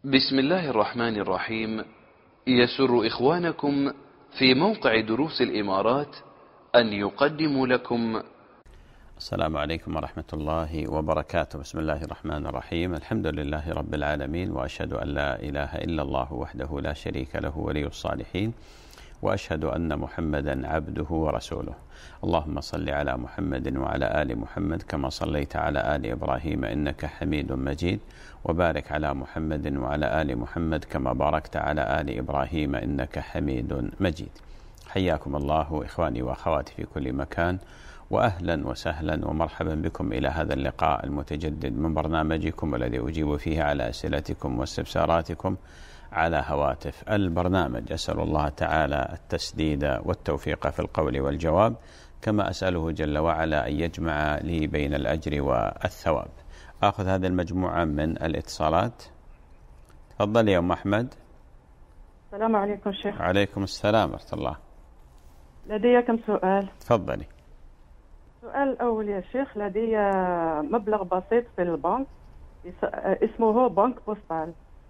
بسم الله الرحمن الرحيم. يسر إخوانكم في موقع دروس الإمارات أن يقدموا لكم. السلام عليكم ورحمة الله وبركاته. بسم الله الرحمن الرحيم. الحمد لله رب العالمين، وأشهد أن لا إله إلا الله وحده لا شريك له ولي الصالحين، وأشهد أن محمدا عبده ورسوله. اللهم صل على محمد وعلى آل محمد كما صليت على آل إبراهيم إنك حميد مجيد، وبارك على محمد وعلى آل محمد كما باركت على آل إبراهيم إنك حميد مجيد. حياكم الله إخواني وأخواتي في كل مكان، وأهلا وسهلا ومرحبا بكم إلى هذا اللقاء المتجدد من برنامجكم الذي أجيب فيه على أسئلتكم واستفساراتكم على هواتف البرنامج. أسأل الله تعالى التسديد والتوفيق في القول والجواب، كما أسأله جل وعلا أن يجمع لي بين الأجر والثواب. أخذ هذه المجموعة من الاتصالات. تفضل يا أم أحمد. السلام عليكم شيخ. عليكم السلام ورحمة الله. لدي كم سؤال. تفضلي. السؤال الأول يا شيخ، لدي مبلغ بسيط في البنك اسمه بنك بوستال،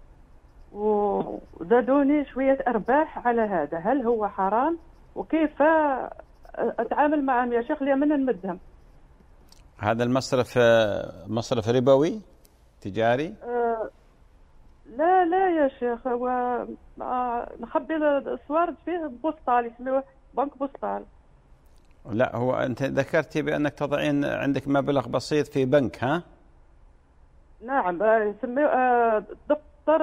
وزادوني شوية أرباح على هذا، هل هو حرام؟ وكيف أتعامل معهم يا شيخ لمن نمدهم؟ هذا المصرف مصرف ربوي تجاري؟ لا يا شيخ، هو نخبي الصوارد فيه بوستال، اسمه بنك بوستال. لا، هو أنت ذكرتي بأنك تضعين عندك مبلغ بسيط في بنك، ها؟ نعم، يسميه دفتر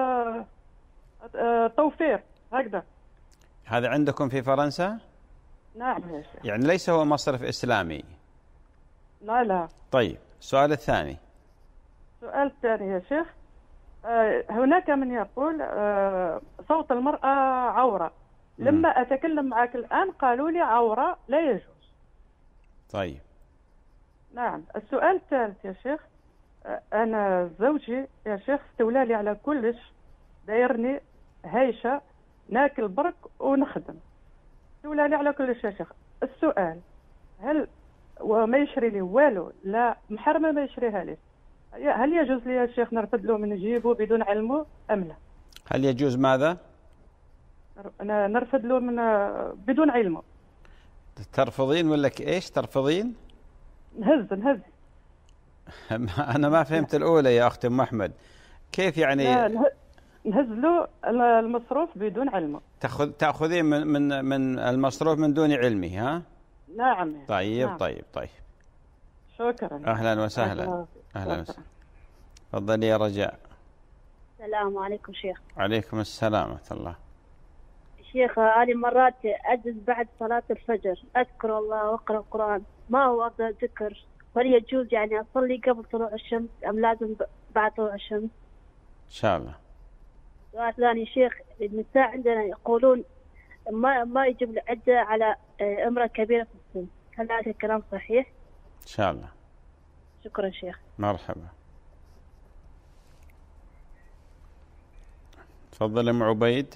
توفير هكذا. هذا عندكم في فرنسا؟ نعم يا شيخ. يعني ليس هو مصرف إسلامي؟ لا. طيب، السؤال الثاني. السؤال الثاني يا شيخ، هناك من يقول صوت المرأة عورة. لما أتكلم معك الآن قالوا لي عورة لا يجوز. طيب. نعم. السؤال الثالث يا شيخ، أنا زوجي يا شيخ استولى لي على كلش، دايرني هايشة، ناكل برك ونخدم، استولى لي على كلش يا شيخ. السؤال، هل وما يشري لي والو، لا محرمة ما يشريها لي، هل يجوز لي يا شيخ نرفد له من جيبه بدون علمه أم لا؟ هل يجوز ماذا؟ أنا نرفد له من بدون علمه. ترفضين ولا إيش ترفضين؟ نهز أنا ما فهمت الأولى يا أخت أم أحمد، كيف يعني؟ نهز له المصروف بدون علمه. تأخذين من المصروف من دون علمه، ها؟ نعم. طيب. نعم. طيب. شكرا. أهلا وسهلا. أهلا وسهلا. تفضلي يا رجاء. السلام عليكم شيخ. عليكم السلام ورحمة الله. شيخ، أنا مرات أجلس بعد صلاة الفجر أذكر الله وأقرأ القرآن، ما هو أفضل ذكر؟ وهل يجوز يعني أصلي قبل طلوع الشمس أم لازم بعد طلوع الشمس؟ إن شاء الله. سؤال ثاني شيخ، النساء عندنا يقولون ما يجب العدة على امرأة كبيرة في السن، هل هذا الكلام صحيح؟ إن شاء الله. شكرا شيخ. مرحبا. تفضل أم عبيد.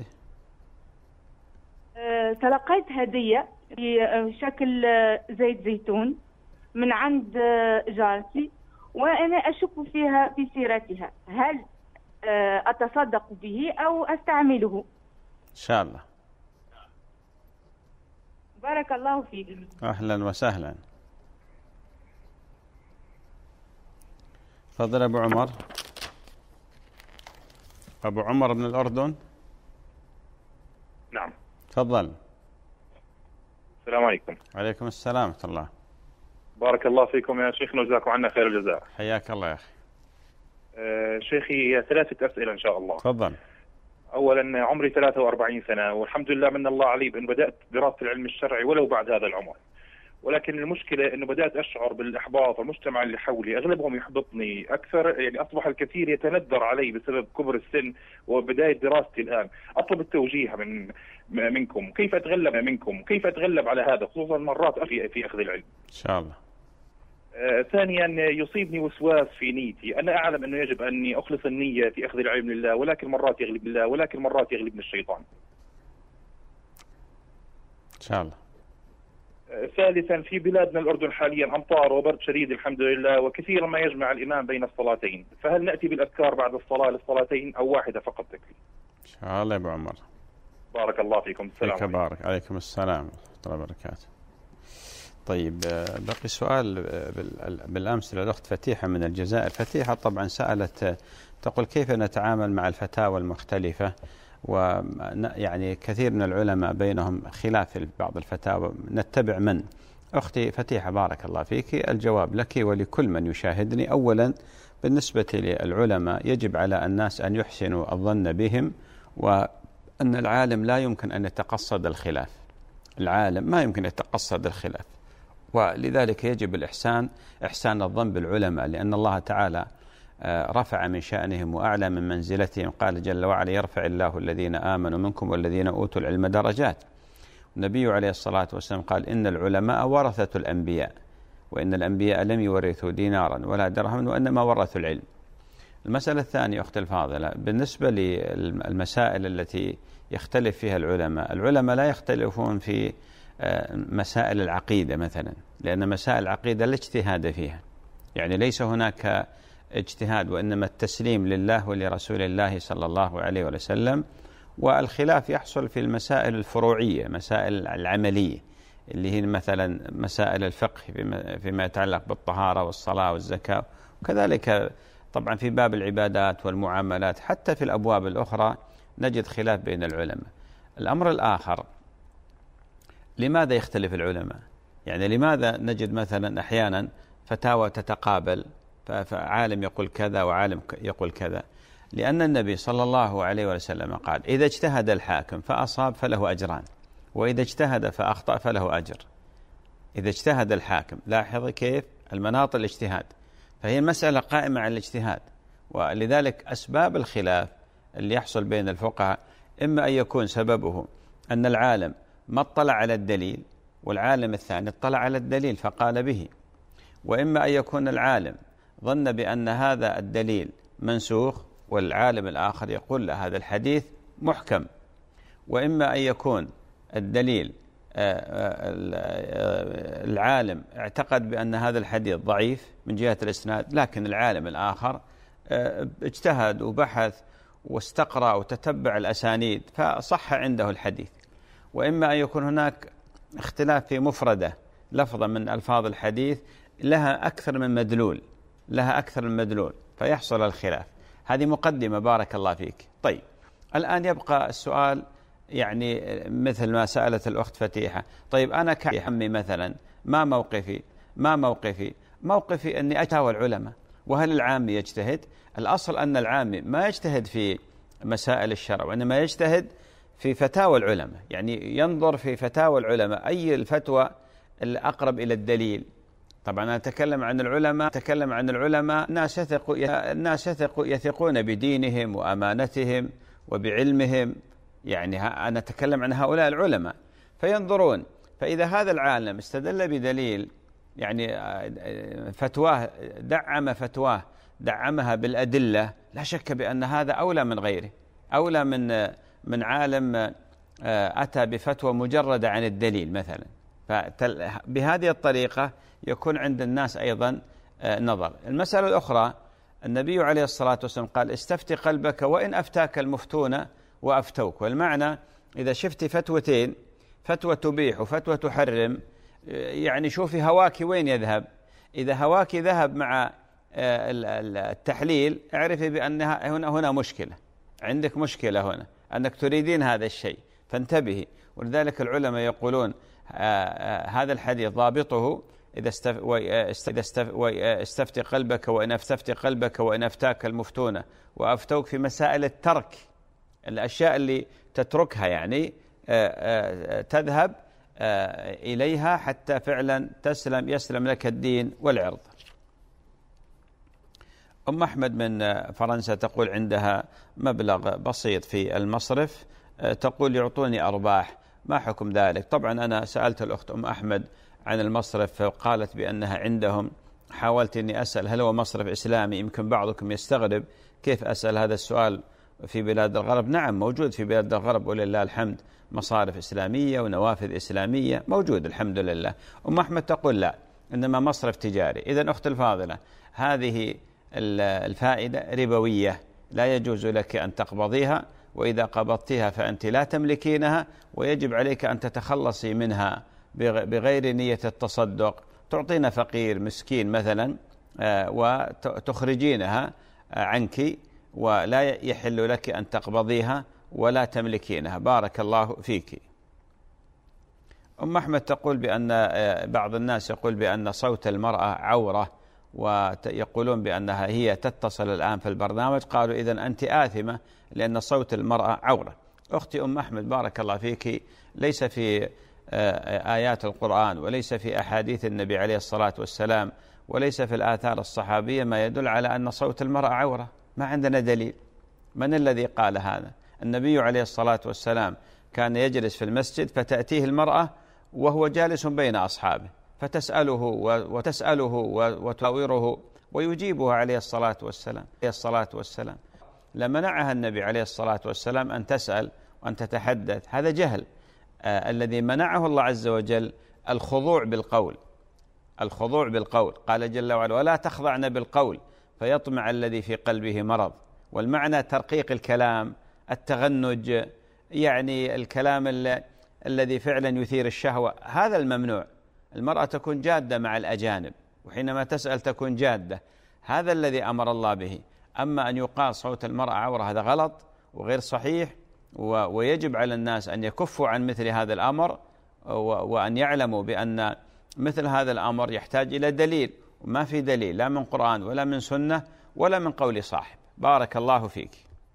تلقيت هدية في شكل زيت زيتون من عند جارتي، وأنا أشك فيها في سيرتها، هل أتصدق به أو أستعمله؟ إن شاء الله. بارك الله فيك. أهلا وسهلا. تفضل أبو عمر. أبو عمر من الأردن. نعم. تفضل. السلام عليكم. عليكم السلام ورحمة الله. بارك الله فيكم يا شيخنا وجزاكم عنا خير الجزاء. حياك الله يا أخي. شيخي 3 أسئلة إن شاء الله. تفضل. أولا، عمري 43 سنة، والحمد لله من الله علي بأن بدأت دراسة العلم الشرعي ولو بعد هذا العمر، ولكن المشكلة أنه بدأت أشعر بالإحباط. المجتمع اللي حولي أغلبهم يحبطني أكثر، يعني أصبح الكثير يتندر علي بسبب كبر السن وبداية دراستي الآن. أطلب التوجيه منكم، كيف أتغلب منكم، كيف أتغلب على هذا، خصوصا مرات في أخذ العلم. إن شاء الله. ثانيا، يصيبني وسواس في نيتي. أنا أعلم أنه يجب أني أخلص النية في أخذ العلم لله، ولكن مرات يغلب الله، ولكن مرات يغلبني الشيطان. إن شاء الله. ثالثا، في بلادنا الأردن حاليا أمطار وبرد شديد الحمد لله، وكثيرا ما يجمع الإمام بين الصلاتين، فهل نأتي بالأذكار بعد الصلاة للصلاتين أو واحدة فقط تكفي؟ إن شاء الله يا أبو عمر. بارك الله فيكم. السلام عليكم. بارك عليكم السلام ورحمة الله وبركاته. طيب بقي سؤال بالأمس للأخت فتيحة من الجزائر. فتيحة طبعا سألت تقول كيف نتعامل مع الفتاوى المختلفة، ويعني كثير من العلماء بينهم خلاف في بعض الفتاوى، نتبع من؟ أختي فتيحة بارك الله فيك، الجواب لك ولكل من يشاهدني. أولا بالنسبة للعلماء يجب على الناس أن يحسنوا الظن بهم، وأن العالم لا يمكن أن يتقصد الخلاف، العالم ما يمكن يتقصد الخلاف، ولذلك يجب إحسان الظن بالعلماء، لأن الله تعالى رفع من شأنهم وأعلى من منزلتهم. قال جل وعلا يرفع الله الذين آمنوا منكم والذين أوتوا العلم درجات. النبي عليه الصلاة والسلام قال إن العلماء ورثة الأنبياء، وإن الأنبياء لم يورثوا دينارا ولا درهما وإنما ورثوا العلم. المسألة الثانية أختي الفاضلة، بالنسبة للمسائل التي يختلف فيها العلماء لا يختلفون في مسائل العقيدة مثلا، لأن مسائل العقيدة لا اجتهاد فيها، يعني ليس هناك اجتهاد، وإنما التسليم لله ولرسول الله صلى الله عليه وسلم. والخلاف يحصل في المسائل الفروعية، مسائل العملية اللي هي مثلا مسائل الفقه فيما يتعلق بالطهارة والصلاة والزكاة، وكذلك طبعا في باب العبادات والمعاملات، حتى في الأبواب الأخرى نجد خلاف بين العلماء. الأمر الآخر، لماذا يختلف العلماء؟ يعني لماذا نجد مثلا أحيانا فتاوى تتقابل، فعالم يقول كذا وعالم يقول كذا؟ لأن النبي صلى الله عليه وسلم قال إذا اجتهد الحاكم فأصاب فله أجران، وإذا اجتهد فأخطأ فله أجر. إذا اجتهد الحاكم، لاحظ كيف المناط الاجتهاد، فهي المسألة قائمة على الاجتهاد. ولذلك أسباب الخلاف اللي يحصل بين الفقهاء إما أن يكون سببه أن العالم ما اطلع على الدليل، والعالم الثاني اطلع على الدليل فقال به، وإما أن يكون العالم ظن بأن هذا الدليل منسوخ والعالم الآخر يقول له هذا الحديث محكم، وإما أن يكون الدليل العالم اعتقد بأن هذا الحديث ضعيف من جهة الإسناد، لكن العالم الآخر اجتهد وبحث واستقرأ وتتبع الأسانيد فصح عنده الحديث. وإما أن يكون هناك اختلاف في مفردة لفظة من ألفاظ الحديث لها أكثر من مدلول فيحصل الخلاف. هذه مقدمة بارك الله فيك. طيب الآن يبقى السؤال، يعني مثل ما سألت الأخت فتيحة، طيب أنا كحمي مثلا ما موقفي؟ موقفي أني أتاوى العلماء. وهل العامي يجتهد؟ الأصل أن العامي ما يجتهد في مسائل الشرع، وإنما يجتهد في فتاوى العلماء، يعني ينظر في فتاوى العلماء أي الفتوى الأقرب إلى الدليل. طبعا أنا أتكلم عن العلماء الناس يثقون بدينهم وأمانتهم وبعلمهم، يعني أنا أتكلم عن هؤلاء العلماء، فينظرون، فإذا هذا العالم استدل بدليل، يعني فتواه دعمها بالأدلة، لا شك بأن هذا أولى من غيره، أولى من عالم أتى بفتوى مجردة عن الدليل مثلا. فبهذه الطريقة يكون عند الناس أيضا نظر. المسألة الأخرى، النبي عليه الصلاة والسلام قال استفتي قلبك وإن أفتاك المفتون وأفتوك، والمعنى إذا شفت فتوتين، فتوى تبيح وفتوى تحرم، يعني شوفي هواك وين يذهب. إذا هواك ذهب مع التحليل اعرفي بأن هنا مشكلة، عندك مشكلة هنا، أنك تريدين هذا الشيء، فانتبهي. ولذلك العلماء يقولون هذا الحديث ضابطه إذا استفتي قلبك وإن أفتفتي قلبك وإن أفتاك المفتون وأفتوك، في مسائل الترك، الأشياء اللي تتركها يعني تذهب إليها حتى فعلا يسلم لك الدين والعرض. أم أحمد من فرنسا تقول عندها مبلغ بسيط في المصرف، تقول يعطوني أرباح، ما حكم ذلك؟ طبعا أنا سألت الأخت أم أحمد عن المصرف فقالت بأنها عندهم، حاولت أني أسأل هل هو مصرف إسلامي، يمكن بعضكم يستغرب كيف أسأل هذا السؤال في بلاد الغرب؟ نعم موجود في بلاد الغرب ولله الحمد، مصارف إسلامية ونوافذ إسلامية موجود الحمد لله. أم أحمد تقول لا، إنما مصرف تجاري. إذن أخت الفاضلة، هذه الفائدة ربوية، لا يجوز لك أن تقبضيها، وإذا قبضتها فأنت لا تملكينها، ويجب عليك أن تتخلصي منها بغير نية التصدق، تعطينا فقير مسكين مثلا وتخرجينها عنك، ولا يحل لك أن تقبضيها ولا تملكينها. بارك الله فيك. أم أحمد تقول بأن بعض الناس يقول بأن صوت المرأة عورة، ويقولون بأنها هي تتصل الآن في البرنامج، قالوا إذن أنت آثمة لأن صوت المرأة عورة. أختي أم أحمد بارك الله فيك، ليس في آيات القرآن وليس في أحاديث النبي عليه الصلاة والسلام وليس في الآثار الصحابية ما يدل على أن صوت المرأة عورة، ما عندنا دليل. من الذي قال هذا؟ النبي عليه الصلاة والسلام كان يجلس في المسجد فتأتيه المرأة وهو جالس بين أصحابه فتسأله وتراوره ويجيبها عليه الصلاة والسلام. لمنعها النبي عليه الصلاة والسلام أن تسأل وأن تتحدث، هذا جهل. الذي منعه الله عز وجل الخضوع بالقول، قال جل وعلا ولا تخضعن بالقول فيطمع الذي في قلبه مرض. والمعنى ترقيق الكلام، التغنج، يعني الكلام الذي فعلا يثير الشهوة، هذا الممنوع. المرأة تكون جادة مع الأجانب، وحينما تسأل تكون جادة، هذا الذي أمر الله به. أما أن يقال صوت المرأة عورة هذا غلط وغير صحيح، ويجب على الناس أن يكفوا عن مثل هذا الأمر، وأن يعلموا بأن مثل هذا الأمر يحتاج إلى دليل، وما في دليل لا من قرآن ولا من سنة ولا من قول صاحب. بارك الله فيك.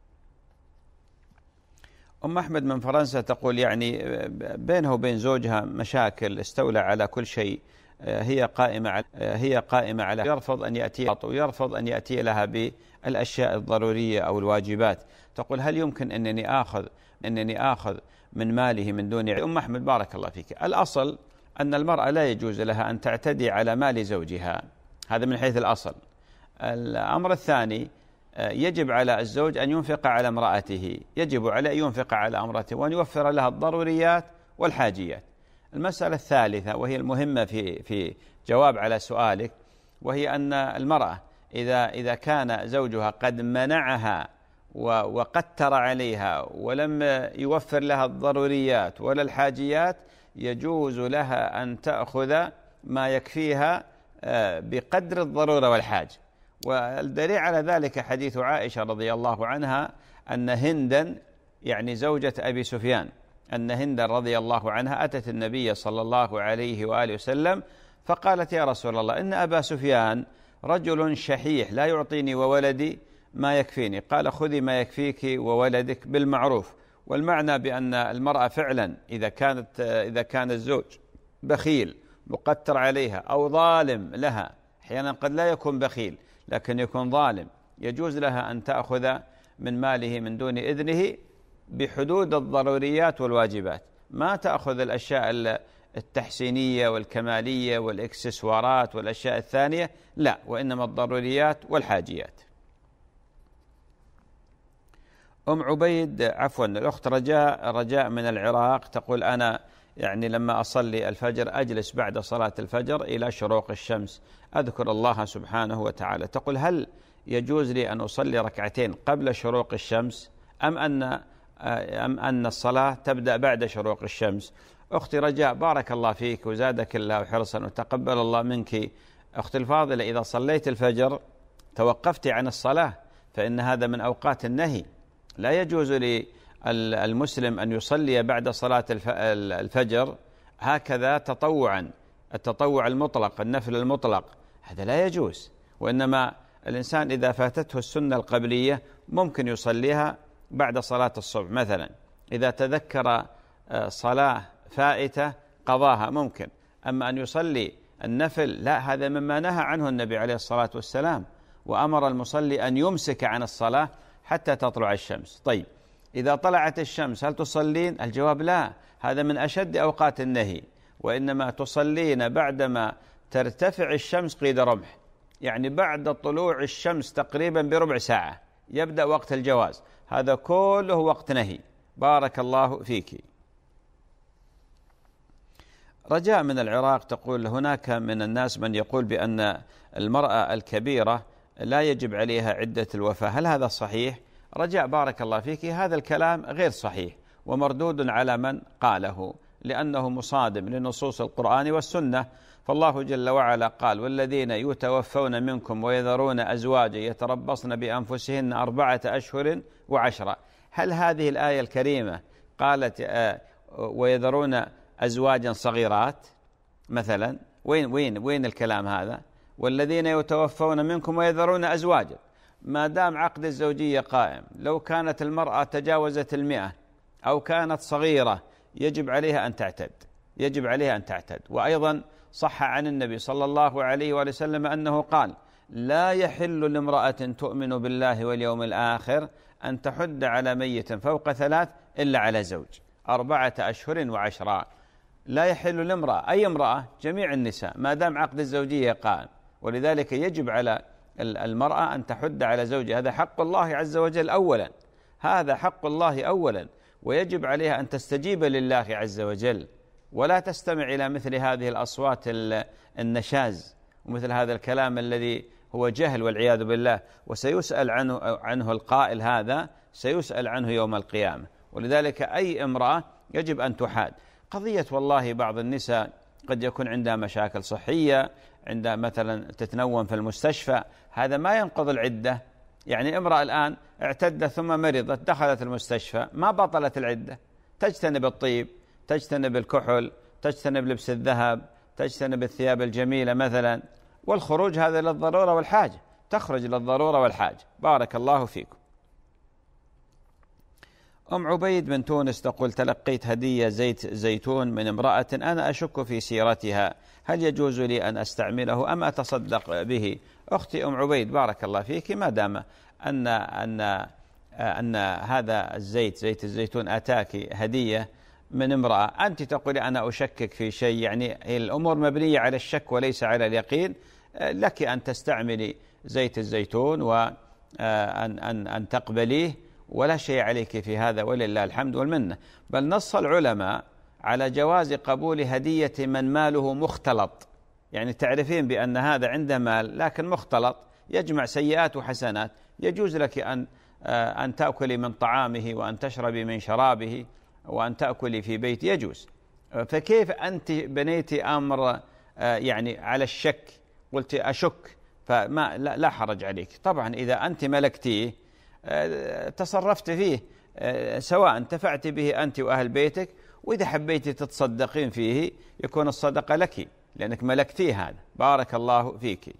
أم أحمد من فرنسا تقول يعني بينه وبين زوجها مشاكل، استولى على كل شيء، هي قائمة على يرفض أن يأتي لها بالأشياء الضرورية أو الواجبات. تقول هل يمكن أنني آخذ من ماله من دون أم أحمد بارك الله فيك، الأصل أن المرأة لا يجوز لها أن تعتدي على مال زوجها، هذا من حيث الأصل. الأمر الثاني، يجب على الزوج أن ينفق على امرأته، يجب عليه أن ينفق على امرأته وأن يوفر لها الضروريات والحاجيات. المسألة الثالثة وهي المهمة في جواب على سؤالك، وهي أن المرأة إذا كان زوجها قد منعها وقتر عليها ولم يوفر لها الضروريات ولا الحاجيات، يجوز لها أن تأخذ ما يكفيها بقدر الضرورة والحاجة. والدليل على ذلك حديث عائشة رضي الله عنها أن هندا يعني زوجة أبي سفيان، أن هندا رضي الله عنها أتت النبي صلى الله عليه وآله وسلم فقالت يا رسول الله إن أبا سفيان رجل شحيح لا يعطيني وولدي ما يكفيني، قال خذي ما يكفيك وولدك بالمعروف. والمعنى بأن المرأة فعلا إذا كان الزوج بخيل مقتر عليها أو ظالم لها، أحيانا قد لا يكون بخيل لكن يكون ظالم، يجوز لها أن تأخذ من ماله من دون إذنه بحدود الضروريات والواجبات، ما تأخذ الأشياء التحسينية والكمالية والإكسسوارات والأشياء الثانية، لا، وإنما الضروريات والحاجيات. الأخت رجاء من العراق تقول أنا يعني لما أصلي الفجر أجلس بعد صلاة الفجر إلى شروق الشمس أذكر الله سبحانه وتعالى. تقول هل يجوز لي أن أصلي ركعتين قبل شروق الشمس أم أن الصلاة تبدأ بعد شروق الشمس؟ أختي رجاء بارك الله فيك وزادك الله حرصا وتقبل الله منك. أختي الفاضلة، إذا صليت الفجر توقفت عن الصلاة فإن هذا من أوقات النهي، لا يجوز للمسلم أن يصلي بعد صلاة الفجر هكذا تطوعا، التطوع المطلق، النفل المطلق، هذا لا يجوز. وإنما الإنسان إذا فاتته السنة القبلية ممكن يصليها بعد صلاة الصبح مثلا، إذا تذكر صلاة فائتة قضاها ممكن. أما أن يصلي النفل لا، هذا مما نهى عنه النبي عليه الصلاة والسلام، وأمر المصلي أن يمسك عن الصلاة حتى تطلع الشمس. طيب إذا طلعت الشمس هل تصلين؟ الجواب لا، هذا من أشد أوقات النهي، وإنما تصلين بعدما ترتفع الشمس قيد رمح، يعني بعد طلوع الشمس تقريبا بربع ساعة يبدأ وقت الجواز، هذا كله وقت نهي. بارك الله فيك. رجاء من العراق تقول هناك من الناس من يقول بأن المرأة الكبيرة لا يجب عليها عدة الوفاة، هل هذا صحيح؟ رجاء بارك الله فيك، هذا الكلام غير صحيح ومردود على من قاله، لأنه مصادم لنصوص القرآن والسنة. فالله جل وعلا قال: والذين يتوفون منكم ويذرون أزواجا يتربصن بأنفسهن 4 أشهر و10. هل هذه الآية الكريمة قالت ويذرون أزواجا صغيرات مثلا؟ وين الكلام هذا؟ والذين يتوفون منكم ويذرون أزواجا، ما دام عقد الزوجية قائم، لو كانت المرأة تجاوزت 100 أو كانت صغيرة يجب عليها أن تعتد، يجب عليها أن تعتد. وأيضا صح عن النبي صلى الله عليه وسلم أنه قال: لا يحل لامرأة تؤمن بالله واليوم الآخر أن تحد على ميت فوق 3 إلا على زوج 4 أشهر و10. لا يحل لامرأة، أي امرأة، جميع النساء، ما دام عقد الزوجية قائم. ولذلك يجب على المرأة أن تحد على زوجها، هذا حق الله عز وجل أولا، هذا حق الله أولا، ويجب عليها أن تستجيب لله عز وجل، ولا تستمع إلى مثل هذه الأصوات النشاز ومثل هذا الكلام الذي هو جهل والعياذ بالله، وسيسأل عنه القائل هذا، سيسأل عنه يوم القيامة. ولذلك أي امرأة يجب أن تحاد. قضية والله بعض النساء قد يكون عندها مشاكل صحية، عندها مثلا تتنوم في المستشفى، هذا ما ينقض العدة. يعني امرأة الآن اعتدت ثم مرضت دخلت المستشفى، ما بطلت العدة، تجتنب الطيب، تجتنب الكحل، تجتنب لبس الذهب، تجتنب الثياب الجميلة مثلا، والخروج هذا للضرورة والحاجة، تخرج للضرورة والحاجة. بارك الله فيكم. أم عبيد من تونس تقول: تلقيت هدية زيت زيتون من امرأة أنا أشك في سيرتها، هل يجوز لي أن أستعمله أم أتصدق به؟ أختي أم عبيد بارك الله فيك، ما دام أن هذا زيت الزيتون أتاك هدية من امرأة، أنت تقولي أنا أشكك في شيء، يعني الأمور مبنية على الشك وليس على اليقين، لك أن تستعملي زيت الزيتون وأن تقبليه، ولا شيء عليك في هذا، ولله الحمد والمنة. بل نص العلماء على جواز قبول هدية من ماله مختلط، يعني تعرفين بأن هذا عنده مال لكن مختلط يجمع سيئات وحسنات، يجوز لك أن تأكلي من طعامه وأن تشربي من شرابه وأن تأكلي في بيت، يجوز. فكيف أنت بنيتي أمر يعني على الشك، قلت أشك، فما لا حرج عليك. طبعا إذا أنت ملكتيه تصرفت فيه، سواء انتفعت به أنت وأهل بيتك، وإذا حبيتي تتصدقين فيه يكون الصدقة لك لأنك ملكتيه هذا. بارك الله فيك.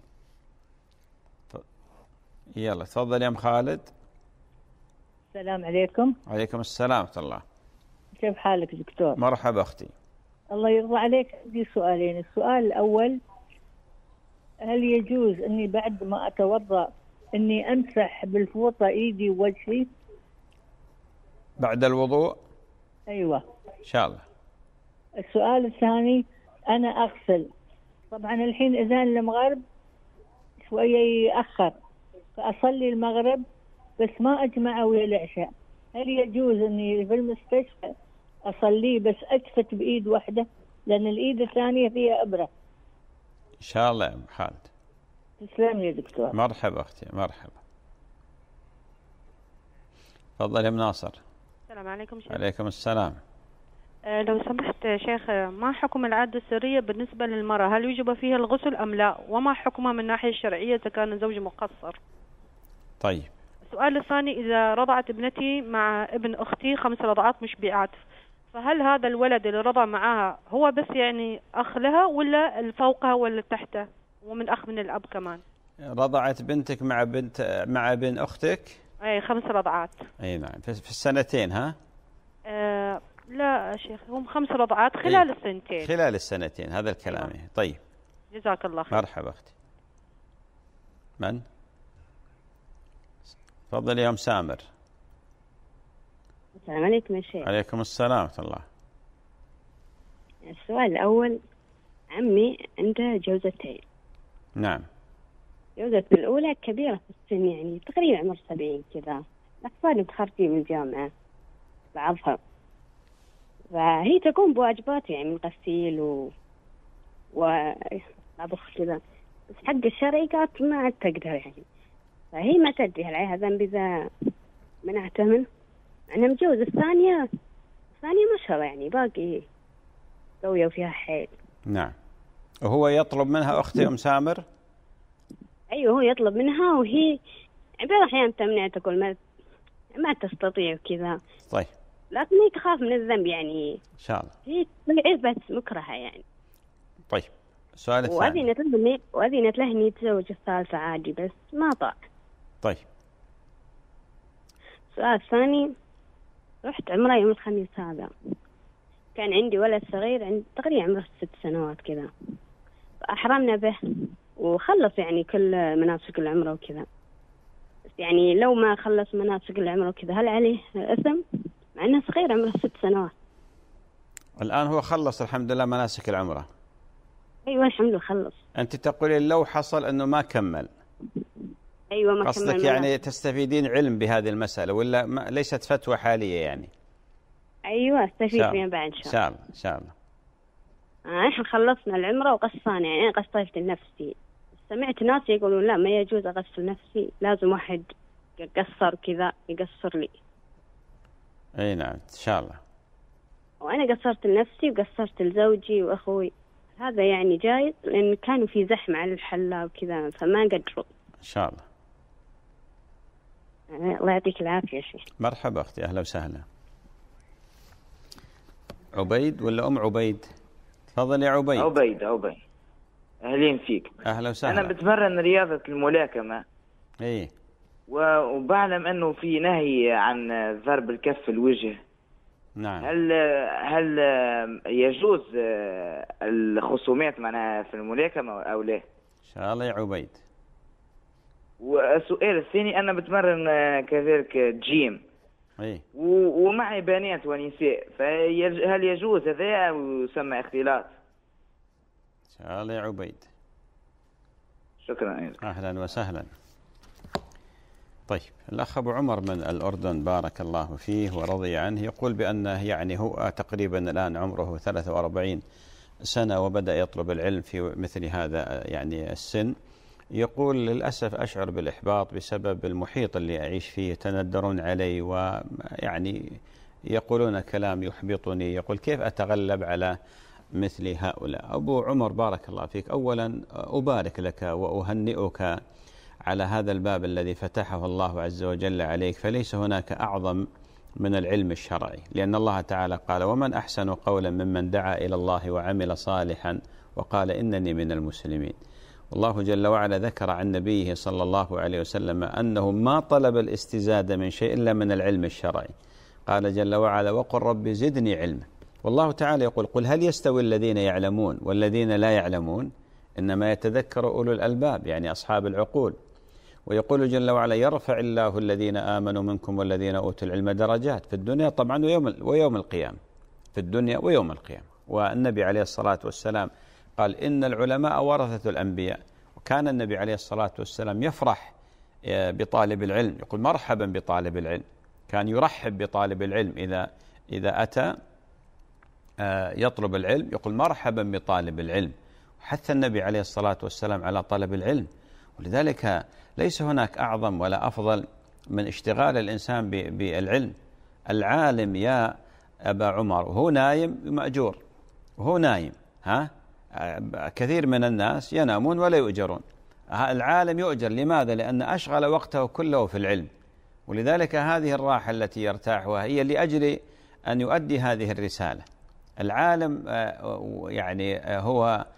يلا تفضل يا أم خالد. السلام عليكم. عليكم السلام ورحمة الله. كيف حالك دكتور؟ مرحبا أختي. الله يرضى عليك، عندي سؤالين. السؤال الأول: هل يجوز أني بعد ما أتوضأ أني أمسح بالفوطة إيدي ووجهي؟ بعد الوضوء؟ أيوة إن شاء الله. السؤال الثاني: أنا أغسل، طبعا الحين إذان المغرب شوية يأخر، فأصلي المغرب بس ما أجمع ويا العشاء، هل يجوز أني في المستشفى أصلي بس أكفت بإيد واحدة، لأن الإيد الثانية فيها إبرة؟ إن شاء الله يا أم خالد. تسلم يا دكتور. مرحبا أختي، مرحبا. تفضل يا أم ناصر. السلام عليكم شيخ. عليكم السلام. لو سمحت شيخ، ما حكم العادة السرية بالنسبة للمرأة؟ هل يجب فيها الغسل أم لا؟ وما حكمها من الناحية الشرعية إذا كان زوجي مقصر؟ طيب. السؤال الثاني: إذا رضعت ابنتي مع ابن أختي 5 رضعات مشبعات، فهل هذا الولد اللي رضع معها هو بس يعني أخ لها، ولا فوقها ولا تحته، ومن أخ من الأب كمان؟ رضعت بنتك مع ابن أختك؟ أي 5 رضعات. أي نعم. في السنتين ها؟ لا شيخ، هم 5 رضعات خلال السنتين. خلال السنتين، هذا الكلام. طيب جزاك الله خير. مرحبا أختي. من؟ تفضل يا أم سامر. السلام عليكم يا شيخ. عليكم السلام ورحمة الله. السؤال الأول: عمي عنده جوزتين. نعم. جوزته الأولى كبيرة في السن، يعني تقريبا عمر 70 كذا، أطفال متخرجين من الجامعة بعضها، فهي تقوم بواجبات يعني من غسيل وطبخ كذا، بس حق الشرعي قالت ما عاد تقدر يعني، فهي ما تدري هل عليها ذنب إذا منعتها منه. أنا متجوز الثانية ما شاء الله يعني باقي قوية وفيها حيل. نعم. وهو يطلب منها أختي أم سامر؟ أيوه هو يطلب منها، وهي بعض الأحيان تمنع، تقول ما تستطيع وكذا. طيب. لكن هي تخاف من الذنب يعني. إن شاء الله. هي بس مكرهة يعني. طيب. السؤال الثاني. وأذنت له إن يتزوج الثالثة عادي، بس ما طاع. طيب. السؤال الثاني، رحت عمرة يوم الخميس هذا، كان عندي ولد صغير تقريبا عمره 6 سنوات كذا، فأحرمنا به وخلص يعني كل مناسك العمرة وكذا. بس يعني لو ما خلص مناسك العمرة وكذا هل عليه إثم؟ مع أنه صغير عمره 6 سنوات. الآن هو خلص الحمد لله مناسك العمرة. أيوة الحمد لله خلص. أنت تقولين لو حصل أنه ما كمل. أيوة ما كمل. قصدك يعني تستفيدين علم بهذه المسألة ولا ليست فتوى حالية يعني؟ أيوة استفيد فيها بعد إن شاء الله. إن شاء الله. إحنا خلصنا العمرة وقصانا، يعني أنا قصيت لنفسي. سمعت ناس يقولون لا ما يجوز أغسل نفسي، لازم واحد يقصر كذا يقصر لي. أي نعم إن شاء الله. وأنا قصرت لنفسي وقصرت لزوجي وأخوي، هذا يعني جايز لأن كانوا في زحمة على الحلا وكذا فما قدروا. إن شاء الله. الله يعطيك العافية شيخ. مرحبا أختي، أهلا وسهلا. عبيد ولا أم عبيد؟ تفضل يا عبيد. عبيد أهلين فيك. أهلا وسهلا. أنا بتمرن رياضة الملاكمة. إيه. وبعلم أنه في نهي عن ضرب الكف الوجه. نعم. هل يجوز الخصومات معناها في الملاكمة أو لا؟ إن شاء الله يا عبيد. والسؤال الثاني، أنا بتمرن كذلك جيم. إيه. ومعي بنات ونساء، فهل يجوز هذا ويسمى اختلاط؟ إن شاء الله يا عبيد. شكرا أيضا. أهلا وسهلا. طيب الأخ أبو عمر من الأردن بارك الله فيه ورضي عنه، يقول بأنه يعني هو تقريبا الآن عمره 43 سنة وبدأ يطلب العلم في مثل هذا يعني السن. يقول للأسف أشعر بالإحباط بسبب المحيط اللي أعيش فيه، يتندرون علي ويعني يقولون كلام يحبطني. يقول كيف أتغلب على مثل هؤلاء؟ أبو عمر بارك الله فيك، أولا أبارك لك وأهنئك على هذا الباب الذي فتحه الله عز وجل عليك، فليس هناك أعظم من العلم الشرعي، لأن الله تعالى قال ومن أحسن قولا ممن دعا إلى الله وعمل صالحا وقال إنني من المسلمين. والله جل وعلا ذكر عن نبيه صلى الله عليه وسلم أنه ما طلب الاستزادة من شيء إلا من العلم الشرعي. قال جل وعلا وقل رب زدني علما. والله تعالى يقول قل هل يستوي الذين يعلمون والذين لا يعلمون، إنما يتذكر أولو الألباب يعني أصحاب العقول. ويقول جل وعلا يرفع الله الذين آمنوا منكم والذين أوتوا العلم درجات في الدنيا طبعا ويوم القيامة، في الدنيا ويوم القيامة. والنبي عليه الصلاة والسلام قال إن العلماء ورثة الأنبياء، وكان النبي عليه الصلاة والسلام يفرح بطالب العلم، يقول مرحبا بطالب العلم، كان يرحب بطالب العلم إذا أتى يطلب العلم يقول مرحبا بطالب العلم. حث النبي عليه الصلاة والسلام على طلب العلم، ولذلك ليس هناك أعظم ولا أفضل من اشتغال الإنسان بالعلم. العالم يا أبا عمر وهو نايم مأجور، وهو نايم كثير من الناس ينامون ولا يؤجرون. العالم يؤجر، لماذا؟ لأن أشغل وقته كله في العلم. ولذلك هذه الراحة التي يرتاحها هي لأجل أن يؤدي هذه الرسالة. العالم يعني هو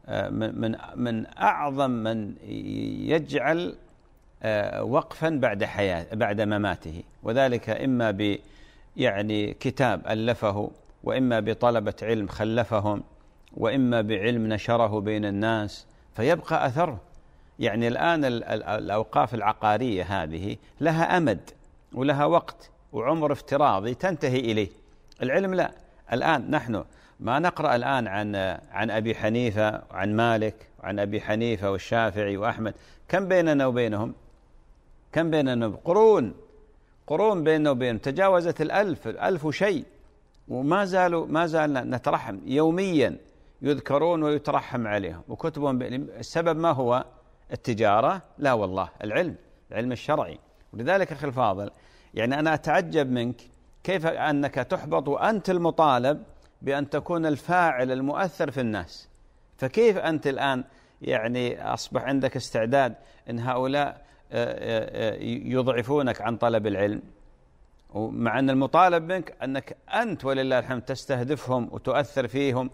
من أعظم من يجعل وقفا بعد مماته، وذلك إما يعني كتاب ألفه، وإما بطلبة علم خلفهم، وإما بعلم نشره بين الناس فيبقى أثره. يعني الآن الأوقاف العقارية هذه لها أمد ولها وقت وعمر افتراضي تنتهي إليه. العلم لا. الآن نحن ما نقرأ الآن عن أبي حنيفة وعن مالك وعن أبي حنيفة والشافعي وأحمد، كم بيننا وبينهم؟ كم بيننا؟ قرون. قرون بيننا وبين، تجاوزت 1000 وشيء، وما زالنا نترحم يوميا، يذكرون ويترحم عليهم وكتبهم. السبب ما هو؟ التجارة؟ لا والله، العلم الشرعي. ولذلك أخي الفاضل، يعني أنا أتعجب منك كيف أنك تحبط وأنت المطالب بأن تكون الفاعل المؤثر في الناس. فكيف أنت الآن يعني أصبح عندك استعداد أن هؤلاء يضعفونك عن طلب العلم، ومع أن المطالب منك أنك أنت ولله الحمد تستهدفهم وتؤثر فيهم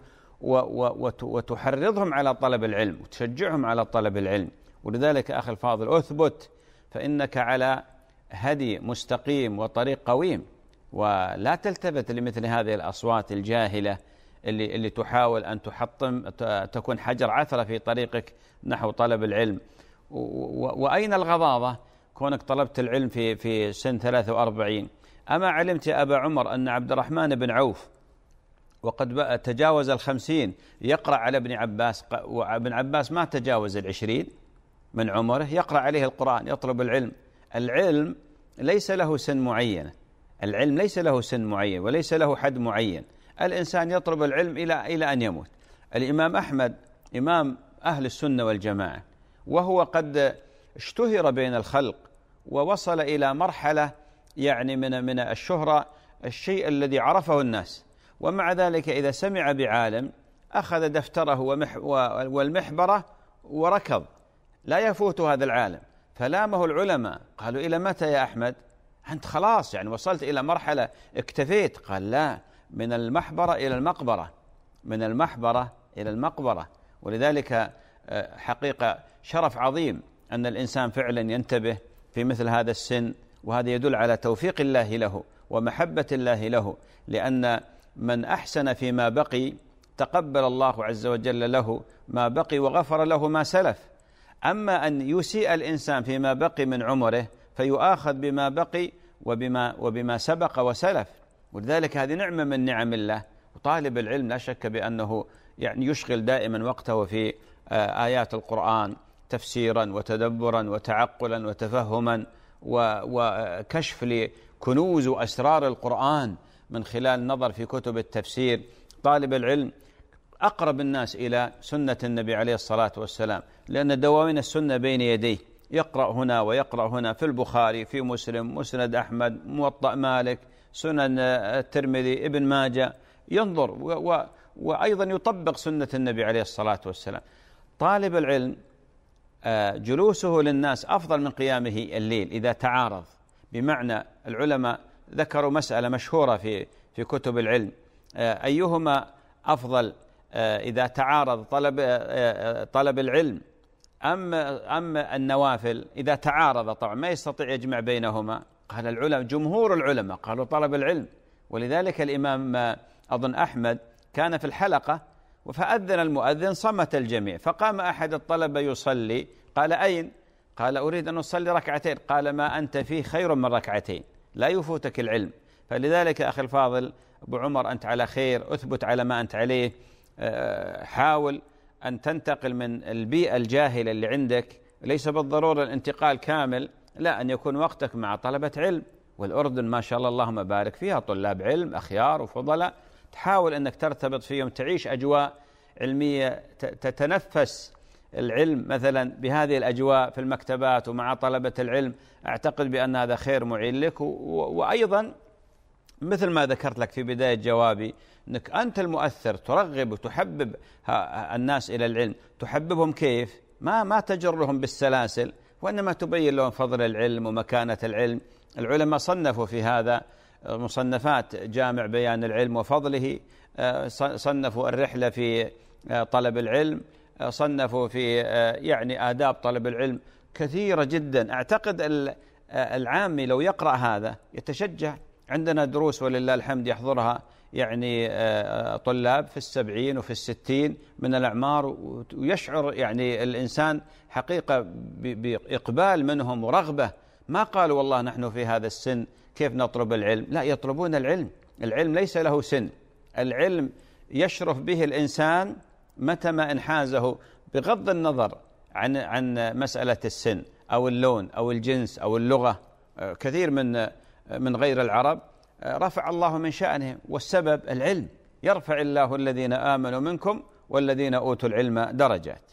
وتحرضهم على طلب العلم وتشجعهم على طلب العلم. ولذلك أخي الفاضل أثبت، فإنك على هدي مستقيم وطريق قويم، ولا تلتفت لمثل هذه الأصوات الجاهلة اللي تحاول أن تكون حجر عثرة في طريقك نحو طلب العلم. وأين الغضاضة كونك طلبت العلم في سن 43؟ أما علمت يا أبا عمر أن عبد الرحمن بن عوف وقد تجاوز 50 يقرأ على ابن عباس، وابن عباس ما تجاوز 20 من عمره، يقرأ عليه القرآن، يطلب العلم. العلم ليس له سن معين، العلم ليس له سن معين وليس له حد معين. الإنسان يطلب العلم إلى أن يموت. الإمام أحمد إمام أهل السنة والجماعة، وهو قد اشتهر بين الخلق ووصل إلى مرحلة يعني من الشهرة، الشيء الذي عرفه الناس. ومع ذلك إذا سمع بعالم أخذ دفتره والمحبرة وركض، لا يفوت هذا العالم. فلامه العلماء، قالوا: إلى متى يا أحمد؟ أنت خلاص يعني وصلت إلى مرحلة اكتفيت. قال: لا، من المحبرة إلى المقبرة، من المحبرة إلى المقبرة. ولذلك حقيقة شرف عظيم أن الإنسان فعلا ينتبه في مثل هذا السن، وهذا يدل على توفيق الله له ومحبة الله له، لأن من أحسن فيما بقي تقبل الله عز وجل له ما بقي وغفر له ما سلف. أما أن يسيء الإنسان فيما بقي من عمره فيؤاخذ بما بقي وبما سبق وسلف. ولذلك هذه نعمة من نعم الله. وطالب العلم لا شك بأنه يعني يشغل دائما وقته في آيات القرآن تفسيرا وتدبرا وتعقلا وتفهما وكشف لكنوز وأسرار القرآن من خلال النظر في كتب التفسير. طالب العلم أقرب الناس إلى سنة النبي عليه الصلاة والسلام، لأن دواوين السنة بين يديه، يقرأ هنا ويقرأ هنا، في البخاري، في مسلم، مسند أحمد، موطأ مالك، سنن الترمذي، ابن ماجه، ينظر وأيضا يطبق سنة النبي عليه الصلاة والسلام. طالب العلم جلوسه للناس أفضل من قيامه الليل إذا تعارض. بمعنى العلماء ذكروا مسألة مشهورة في كتب العلم: أيهما أفضل إذا تعارض طلب العلم أم النوافل؟ إذا تعارض طبعا ما يستطيع يجمع بينهما. قال العلماء، جمهور العلماء قالوا طلب العلم. ولذلك الإمام أظن أحمد كان في الحلقة فأذن المؤذن، صمت الجميع، فقام أحد الطلبة يصلي، قال: أين؟ قال: أريد أن أصلي ركعتين. قال: ما أنت فيه خير من ركعتين، لا يفوتك العلم. فلذلك أخي الفاضل أبو عمر، أنت على خير، أثبت على ما أنت عليه، حاول أن تنتقل من البيئة الجاهلة اللي عندك. ليس بالضرورة الانتقال كامل، لا، أن يكون وقتك مع طلبة علم. والأردن ما شاء الله اللهم بارك فيها طلاب علم أخيار وفضلاء، تحاول أنك ترتبط فيهم، تعيش أجواء علمية، تتنفس العلم مثلا بهذه الأجواء في المكتبات ومع طلبة العلم. أعتقد بأن هذا خير معين لك. وأيضا مثل ما ذكرت لك في بداية جوابي، أنك أنت المؤثر، ترغب وتحبب الناس إلى العلم. تحببهم كيف؟ ما تجرهم بالسلاسل، وإنما تبين لهم فضل العلم ومكانة العلم. العلماء صنفوا في هذا مصنفات: جامع بيان العلم وفضله، صنفوا الرحلة في طلب العلم، صنفوا في يعني آداب طلب العلم، كثيرة جدا. أعتقد العامي لو يقرأ هذا يتشجع. عندنا دروس ولله الحمد يحضرها يعني طلاب في 70 وفي 60 من الأعمار، ويشعر يعني الإنسان حقيقة بإقبال منهم ورغبة. ما قالوا والله نحن في هذا السن كيف نطلب العلم، لا، يطلبون العلم. العلم ليس له سن، العلم يشرف به الإنسان متى ما انحازه، بغض النظر عن مسألة السن أو اللون أو الجنس أو اللغة. كثير من من غير العرب رفع الله من شأنهم، والسبب العلم، يرفع الله الذين آمنوا منكم والذين أوتوا العلم درجات.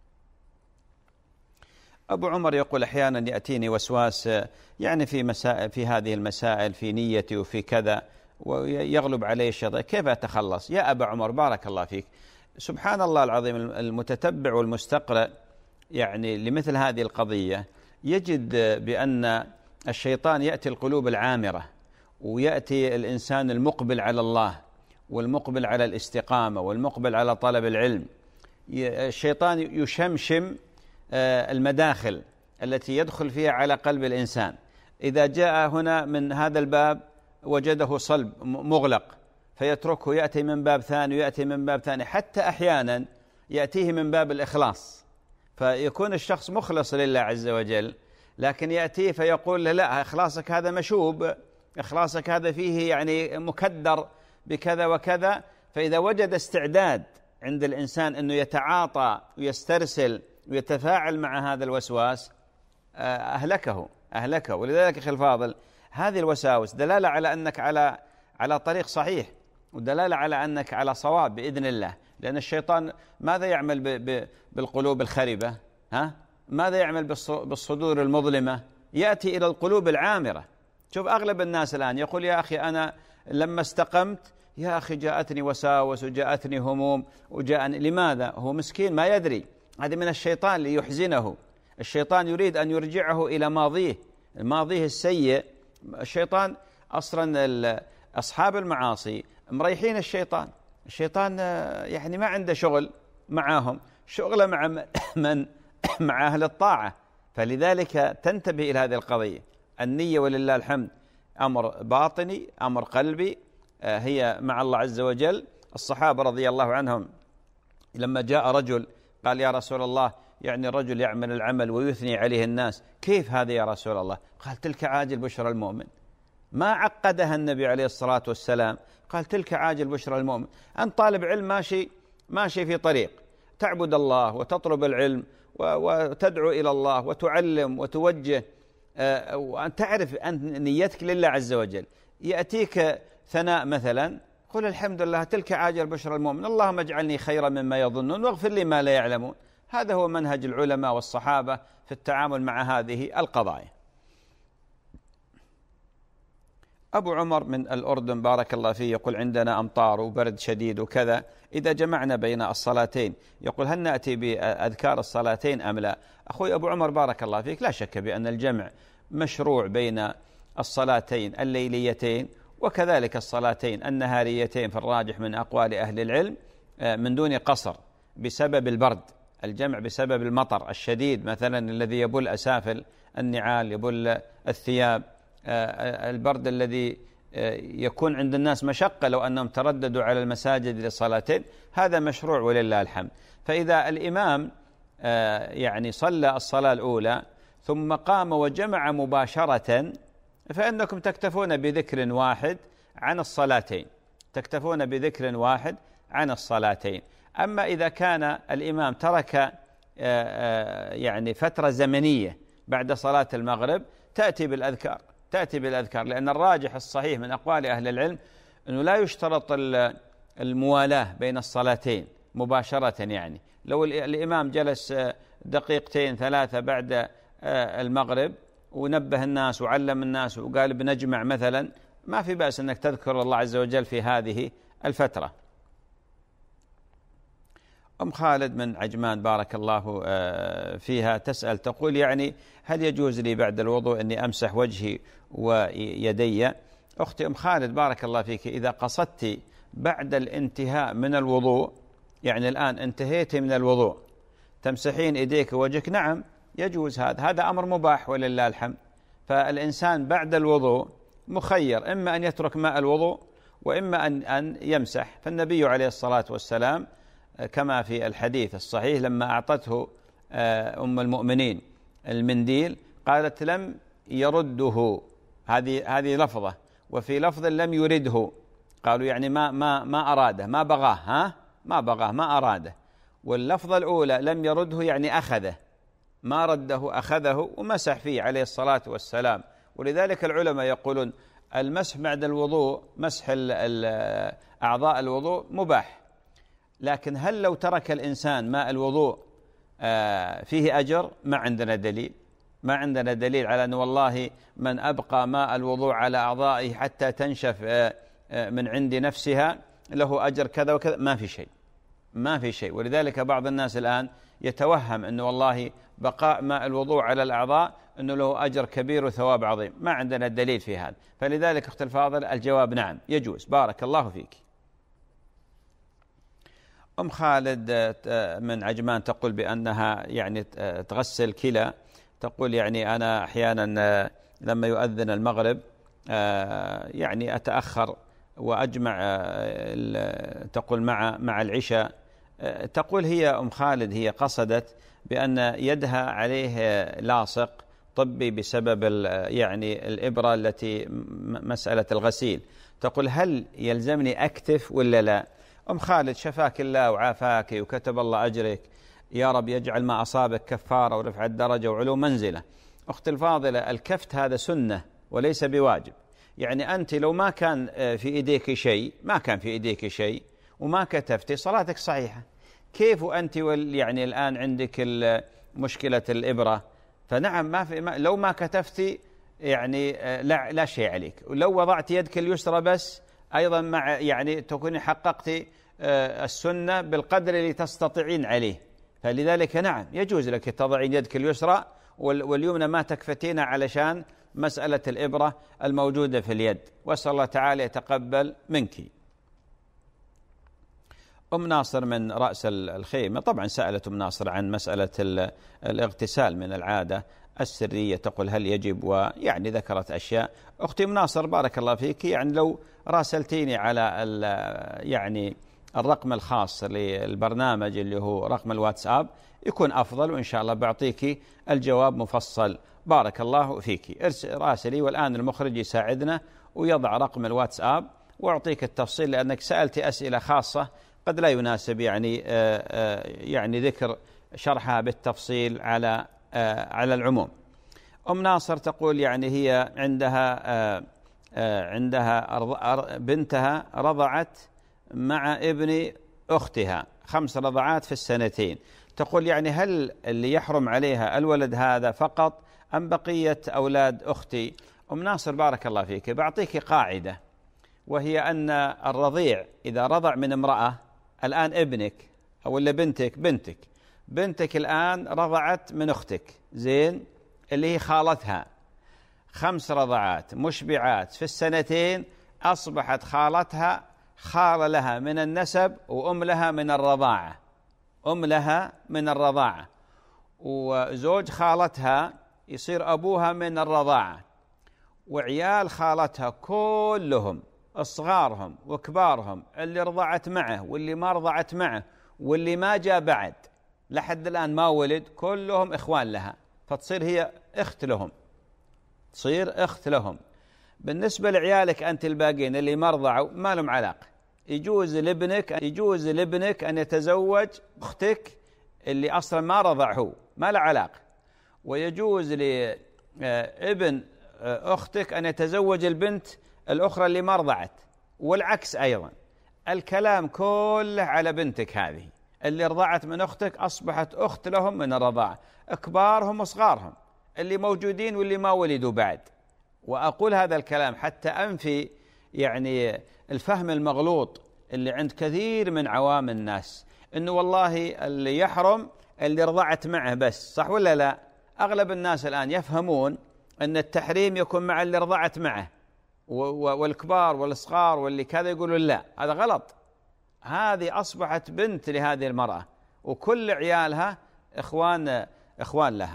أبو عمر يقول أحيانا يأتيني وسواس يعني في هذه المسائل، في نيتي وفي كذا، ويغلب علي الشيطان، كيف أتخلص؟ يا أبا عمر بارك الله فيك، سبحان الله العظيم، المتتبع والمستقرئ يعني لمثل هذه القضية يجد بأن الشيطان يأتي القلوب العامرة، ويأتي الإنسان المقبل على الله والمقبل على الاستقامة والمقبل على طلب العلم. الشيطان يشمشم المداخل التي يدخل فيها على قلب الإنسان. إذا جاء هنا من هذا الباب وجده صلب مغلق فيتركه، يأتي من باب ثاني ويأتي من باب ثاني، حتى أحيانا يأتيه من باب الإخلاص، فيكون الشخص مخلص لله عز وجل، لكن يأتيه فيقول له لا، إخلاصك هذا مشوب، إخلاصك هذا فيه يعني مكدر بكذا وكذا. فإذا وجد استعداد عند الإنسان أنه يتعاطى ويسترسل ويتفاعل مع هذا الوسواس أهلكه. ولذلك أخي الفاضل، هذه الوساوس دلالة على أنك على طريق صحيح، ودلالة على أنك على صواب بإذن الله، لأن الشيطان ماذا يعمل بالقلوب الخربة؟ ماذا يعمل بالصدور المظلمة؟ يأتي إلى القلوب العامرة. شوف أغلب الناس الآن يقول يا أخي أنا لما استقمت يا أخي جاءتني وساوس وجاءتني هموم وجاءني، لماذا؟ هو مسكين ما يدري، هذا من الشيطان ليحزنه. الشيطان يريد أن يرجعه إلى ماضيه السيء. الشيطان أصلا أصحاب المعاصي مريحين الشيطان يعني ما عنده شغل معهم، شغله مع أهل الطاعة. فلذلك تنتبه إلى هذه القضية. النية ولله الحمد أمر باطني، أمر قلبي، هي مع الله عز وجل. الصحابة رضي الله عنهم لما جاء رجل قال يا رسول الله، يعني الرجل يعمل العمل ويثني عليه الناس، كيف هذا يا رسول الله؟ قال تلك عاجل بشرى المؤمن. ما عقدها النبي عليه الصلاة والسلام، قال تلك عاجل بشرى المؤمن. أنت طالب علم ماشي في طريق، تعبد الله وتطلب العلم وتدعو إلى الله وتعلم وتوجه، وأن تعرف أن نيتك لله عز وجل. يأتيك ثناء مثلا، قل الحمد لله تلك عاجل بشرى المؤمن، اللهم اجعلني خيرا مما يظنون واغفر لي ما لا يعلمون. هذا هو منهج العلماء والصحابة في التعامل مع هذه القضايا. أبو عمر من الأردن بارك الله فيه يقول عندنا أمطار وبرد شديد وكذا، إذا جمعنا بين الصلاتين يقول هل نأتي بأذكار الصلاتين أم لا؟ أخوي أبو عمر بارك الله فيك، لا شك بأن الجمع مشروع بين الصلاتين الليليتين وكذلك الصلاتين النهاريتين في الراجح من أقوال أهل العلم من دون قصر بسبب البرد. الجمع بسبب المطر الشديد مثلا الذي يبل أسافل النعال، يبل الثياب، البرد الذي يكون عند الناس مشقة لو أنهم ترددوا على المساجد للصلاتين، هذا مشروع ولله الحمد. فإذا الإمام يعني صلى الصلاة الأولى ثم قام وجمع مباشرة فإنكم تكتفون بذكر واحد عن الصلاتين، أما إذا كان الإمام ترك يعني فترة زمنية بعد صلاة المغرب تأتي بالأذكار، لأن الراجح الصحيح من أقوال أهل العلم أنه لا يشترط الموالاة بين الصلاتين مباشرة. يعني لو الإمام جلس دقيقتين 3 بعد المغرب ونبه الناس وعلم الناس وقال بنجمع مثلا، ما في بأس أنك تذكر الله عز وجل في هذه الفترة. أم خالد من عجمان بارك الله فيها تسأل تقول يعني هل يجوز لي بعد الوضوء أني أمسح وجهي ويدي؟ أختي أم خالد بارك الله فيك، إذا قصدت بعد الانتهاء من الوضوء، يعني الآن انتهيت من الوضوء تمسحين إيديك ووجهك، نعم يجوز، هذا أمر مباح ولله الحمد. فالإنسان بعد الوضوء مخير، إما أن يترك ماء الوضوء وإما أن يمسح. فالنبي عليه الصلاة والسلام كما في الحديث الصحيح لما أعطته أم المؤمنين المنديل قالت لم يرده، هذه لفظة، وفي لفظ لم يرده، قالوا يعني ما أراده، ما بغاه ما أراده. واللفظة الأولى لم يرده يعني أخذه، ما رده أخذه ومسح فيه عليه الصلاة والسلام ولذلك العلماء يقولون المسح بعد الوضوء، مسح أعضاء الوضوء مباح، لكن هل لو ترك الإنسان ماء الوضوء فيه أجر؟ ما عندنا دليل، ما عندنا دليل على أن والله من أبقى ماء الوضوء على أعضائه حتى تنشف من عند نفسها له أجر كذا وكذا، ما في شيء، ما في شيء. ولذلك بعض الناس الآن يتوهم أنه والله بقاء ماء الوضوء على الأعضاء أنه له أجر كبير وثواب عظيم، ما عندنا دليل في هذا. فلذلك أخت الفاضل الجواب نعم يجوز. بارك الله فيك. أم خالد من عجمان تقول بأنها يعني تغسل كلى، تقول يعني أنا أحيانا لما يؤذن المغرب يعني أتأخر وأجمع تقول مع العشاء. تقول هي أم خالد هي قصدت بأن يدها عليه لاصق طبي بسبب يعني الإبرة التي مسألة الغسيل. تقول هل يلزمني أكتف ولا لا؟ أم خالد شفاك الله وعافاك وكتب الله أجرك، يا رب يجعل ما أصابك كفارة ورفع الدرجة وعلو منزلة. أخت الفاضلة الكفت هذا سنة وليس بواجب. يعني أنت لو ما كان في إيديك شيء، ما كان في إيديك شيء وما كتفتي صلاتك صحيحة. كيف وأنت يعني الآن عندك مشكلة الإبرة؟ فنعم ما في لو ما كتفتي يعني لا شيء عليك. ولو وضعت يدك اليسرى بس أيضا مع يعني تكوني حققتي السنة بالقدر اللي تستطيعين عليه. فلذلك نعم يجوز لك تضعين يدك اليسرى واليمنى ما تكفتينها علشان مسألة الإبرة الموجودة في اليد. وأسأل الله تعالى يتقبل منك. أم ناصر من رأس الخيمة طبعا سألت أم ناصر عن مسألة الاغتسال من العادة السرية، تقول هل يجب، ويعني ذكرت أشياء. أختي أم ناصر بارك الله فيك، يعني لو راسلتيني على يعني الرقم الخاص للبرنامج اللي هو رقم الواتساب يكون أفضل، وإن شاء الله بعطيك الجواب مفصل. بارك الله فيك. راسلي والآن المخرج يساعدنا ويضع رقم الواتساب وأعطيك التفصيل، لأنك سألتي أسئلة خاصة قد لا يناسب يعني ذكر شرحها بالتفصيل على العموم. أم ناصر تقول يعني هي عندها بنتها رضعت مع ابن أختها 5 رضعات في السنتين. تقول يعني هل اللي يحرم عليها الولد هذا فقط أم بقية أولاد أختي؟ أم ناصر بارك الله فيك، بعطيك قاعدة، وهي أن الرضيع إذا رضع من امرأة، الآن ابنك أو اللي بنتك الآن رضعت من أختك، زين، اللي هي خالتها 5 رضعات مشبعات في السنتين، أصبحت خالتها خال لها من النسب وأم لها من الرضاعة، أم لها من الرضاعة، وزوج خالتها يصير أبوها من الرضاعة، وعيال خالتها كلهم أصغارهم وكبارهم اللي رضعت معه واللي ما رضعت معه واللي ما جاء بعد لحد الآن ما ولد، كلهم إخوان لها، فتصير هي أخت لهم، تصير أخت لهم. بالنسبة لعيالك أنت الباقين اللي ما رضعوا ما لهم علاقة، يجوز لابنك أن يتزوج أختك اللي أصلا ما رضع هو، ما له علاقة، ويجوز لابن أختك أن يتزوج البنت الأخرى اللي ما رضعت، والعكس أيضا. الكلام كله على بنتك هذه اللي رضعت من أختك، أصبحت أخت لهم من الرضاعة، كبارهم وصغارهم اللي موجودين واللي ما ولدوا بعد. وأقول هذا الكلام حتى أنفي يعني الفهم المغلوط اللي عند كثير من عوام الناس، إنه والله اللي يحرم اللي رضعت معه بس، صح ولا لا؟ أغلب الناس الآن يفهمون أن التحريم يكون مع اللي رضعت معه، والكبار والصغار واللي كذا يقولوا لا، هذا غلط. هذه أصبحت بنت لهذه المرأة وكل عيالها إخوان لها.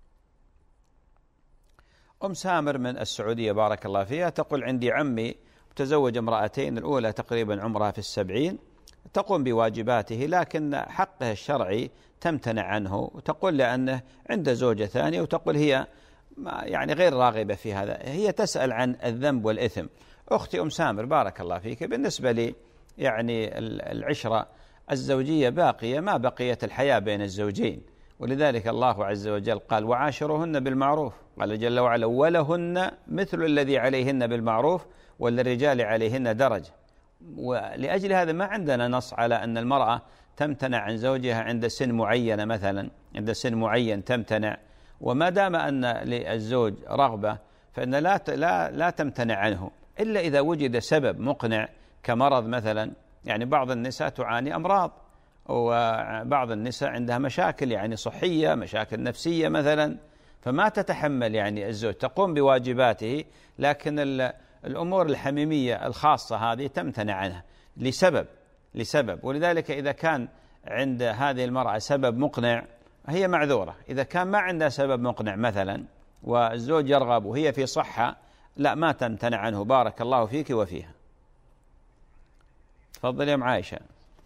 أم سامر من السعودية بارك الله فيها تقول عندي عمي تزوج امرأتين، الأولى تقريبا عمرها في 70، تقوم بواجباته لكن حقه الشرعي تمتنع عنه، وتقول لأنه عنده زوجة ثانية، وتقول هي يعني غير راغبة في هذا، هي تسأل عن الذنب والإثم. أختي أم سامر بارك الله فيك، بالنسبة لي يعني العشرة الزوجية باقية ما بقيت الحياة بين الزوجين، ولذلك الله عز وجل قال وعاشروهن بالمعروف، قال جل وعلا ولهن مثل الذي عليهن بالمعروف وللرجال عليهن درجة. ولأجل هذا ما عندنا نص على أن المرأة تمتنع عن زوجها عند سن معينة، مثلا عند سن معين تمتنع، وما دام أن للزوج رغبة فإن لا تمتنع عنه إلا إذا وجد سبب مقنع كمرض مثلا. يعني بعض النساء تعاني أمراض، وبعض النساء عندها مشاكل يعني صحية، مشاكل نفسية مثلا، فما تتحمل يعني الزوج، تقوم بواجباته، لكن الأمور الحميمية الخاصة هذه تمتنع عنها لسبب. ولذلك إذا كان عند هذه المرأة سبب مقنع هي معذورة. إذا كان ما عندها سبب مقنع مثلا والزوج يرغب وهي في صحة، لا، ما تمتنع عنه. بارك الله فيك وفيها. تفضل يا أم عائشة.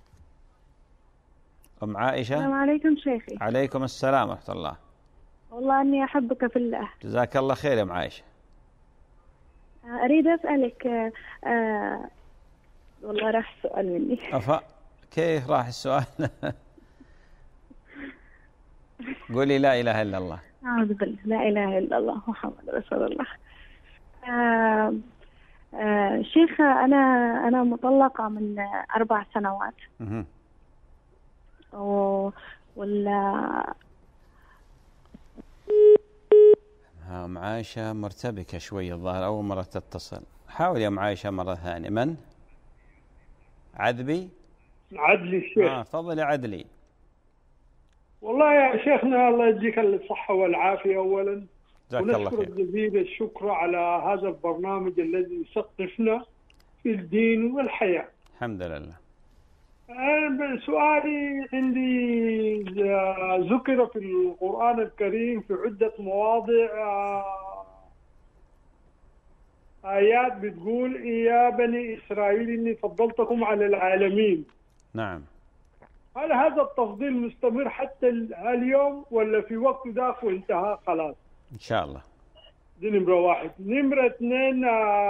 أم عائشة. السلام عليكم شيخي. عليكم السلام ورحمة الله. والله أني أحبك في الله. جزاك الله خير يا أم عائشة. أريد أسألك والله راح السؤال مني. كيف راح السؤال؟ قولي لا إله إلا الله. أعوذ بالله، لا إله إلا الله محمد رسول الله. شيخ أنا مطلقة من 4 سنوات. أم عائشة مرتبكة شوي الظاهر، أول مرة تتصل. حاول يا أم عائشة مرة ثانية. من؟ عذبي الشيخ. تفضل يا عدلي. والله يا شيخنا الله يجزيك الصحة والعافية أولا، ونشكر جزيل الشكر على هذا البرنامج الذي يثقفنا في الدين والحياة. الحمد لله. سؤالي عندي ذكر في القرآن الكريم في عدة مواضع آيات بتقول يا بني إسرائيل إني فضلتكم على العالمين. نعم. هل هذا التفضيل مستمر حتى اليوم ولا في وقت ذاك وانتهى خلاص؟ إن شاء الله. دي نمرة 1. نمرة 2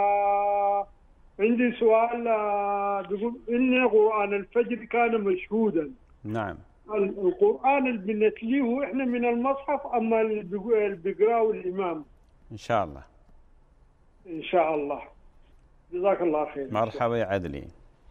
عندي سؤال بيقول إن قرآن الفجر كان مشهودا. نعم. القرآن اللي بنتليه إحنا من المصحف أما اللي بيقرأه الإمام؟ إن شاء الله. إن شاء الله. جزاك الله خير. مرحبا يا عدلي.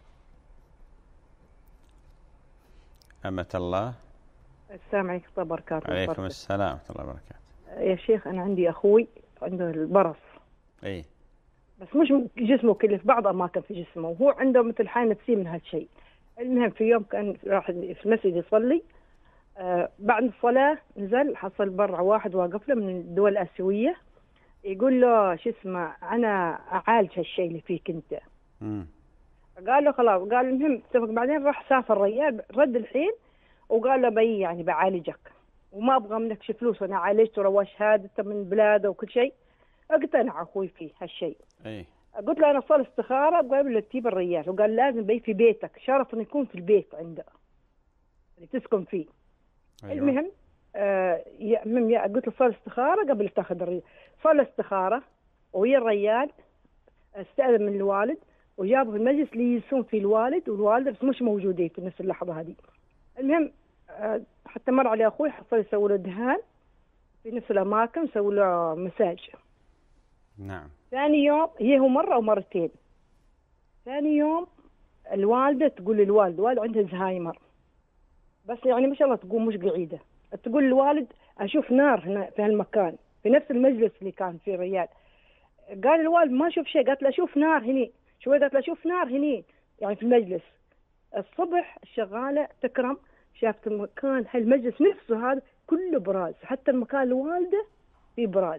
أمة الله. السلام عليكم ورحمة الله وبركاته. عليكم السلام ورحمة الله وبركاته. يا شيخ أنا عندي أخوي عنده البرص. إيه. بس مش جسمه كله، في بعض أماكن في جسمه، وهو عنده مثل حالة نفسية من هالشيء. المهم في يوم كان راح في المسجد يصلي، بعد الصلاة نزل حصل برا واحد واقف له من الدول الآسيوية يقول له شو اسمه أنا أعالج هالشيء اللي فيك أنت. قال له خلاص. قال المهم اتفق. بعدين راح سافر ريال، رد الحين وقال له يعني بعالجك وما أبغى منك شي فلوس، وأنا عالجت وروى شهادته من بلاده وكل شيء. اقتنع أخوي فيه هالشيء. أي. قلت له أنا صار استخارة قبل له تجيب الريال، وقال لازم بي في بيتك، شرف إنه يكون في البيت عنده اللي تسكن فيه. أيوة. المهم قلت له صار استخارة قبل تاخذ الريال. صار له استخارة ويا الريال استأذن من الوالد وجابوا في المجلس اللي يجلسون فيه الوالد والوالدة، بس مش موجودين في نفس اللحظة هذه. المهم حتى مر عليه أخوي حصل يسوي له دهان في نفس الأماكن، يسوي له مساج. نعم. ثاني يوم هو مرة أو مرتين. ثاني يوم الوالدة تقول للوالد، الوالد عنده زهايمر بس يعني ما شاء الله تقوم مش قعيدة، تقول للوالد أشوف نار هنا في هالمكان في نفس المجلس اللي كان فيه الريال. قال الوالد ما أشوف شيء. قالت له أشوف نار هني. شوي قالت له أشوف نار هني يعني في المجلس. الصبح الشغالة تكرم شافت المكان هالمجلس نفسه هذا كله براز، حتى المكان الوالدة فيه براز.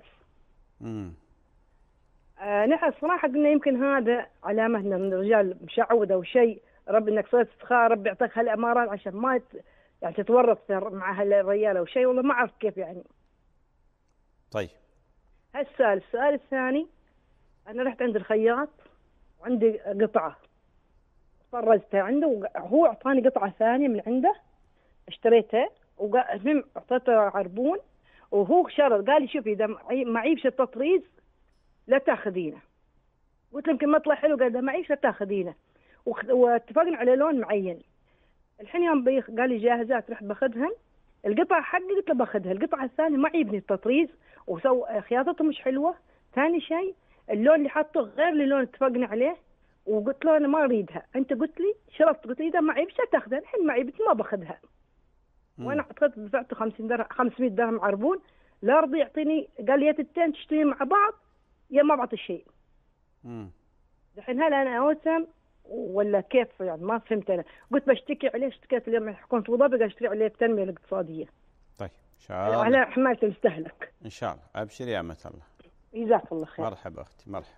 نحن الصراحة قلنا يمكن هذا علامة ان الرجال مشعوذ او شيء، رب انك صرت استخارة، ربي يعطيك هالامارات عشان ما يعني تتورط مع هالرجال او شيء. والله ما اعرف كيف يعني. طيب. السؤال الثاني، انا رحت عند الخياط وعندي قطعة فرزتها عنده، وهو اعطاني قطعة ثانية من عنده اشتريتها، وقال اعطيته عربون، وهو شرط قال لي شوفي اذا معي بشطة طريز لا تاخذينه. قلت له يمكن ما طلع حلو. قال ده معيش لا تاخذينه، واتفقنا على لون معين. الحين يوم قال لي جاهزات، رحت باخذها القطعة حقي قلت له باخذها، القطعة الثانية ما عيبني التطريز خياطته مش حلوة. ثاني شيء اللون اللي حاطه غير اللون اللي اتفقنا عليه، وقلت له انا ما اريدها، انت قلت لي شرطت قلت لي اذا ما عيبش تاخذها، الحين ما عيبتي ما باخذها. وانا اعطيت دفعته 50 درهم 500 درهم عربون، لا رضي يعطيني، قال لي يا تنتين تشتري مع بعض يا ما بعطي شيء. الحين هل انا اوسم ولا كيف يعني؟ ما فهمت انا. قلت بشتكي عليه، اشتكيت اليوم حكومة ابو ظبي اشتري عليه التنمية الاقتصادية. طيب ان شاء الله على حماية المستهلك ان شاء الله. ابشري يا امة الله. جزاك الله خير. مرحبا اختي مرحبا.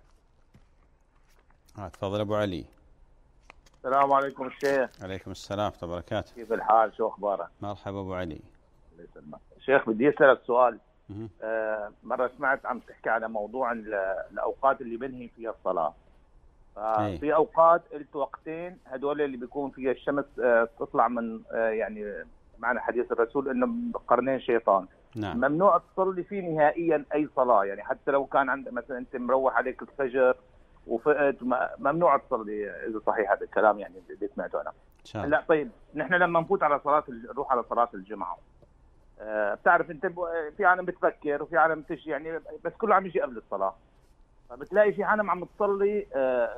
تفضل ابو علي. السلام عليكم الشيخ. عليكم السلام ورحمة الله وبركاته. كيف الحال؟ شو اخبارك؟ مرحبا ابو علي. الله يسلمك. شيخ بدي اسالك سؤال. مرة سمعت عم تحكي على موضوع الاوقات اللي بنهي فيها الصلاة. في اوقات قلت وقتين هدول اللي بيكون فيها الشمس تطلع من يعني معنى حديث الرسول انه قرنين شيطان. نعم. ممنوع تصلي فيه نهائيا اي صلاة، يعني حتى لو كان عندك مثلا انت مروح عليك الفجر وفقت ممنوع تصلي، اذا صحيح هذا الكلام يعني اللي سمعته انا. لا طيب نحن لما نفوت على نروح على صلاة الجمعة، بتعرف انت في عالم بتفكر وفي عالم يعني بس كله عم يجي قبل الصلاة، فبتلاقي في عالم عم تصلي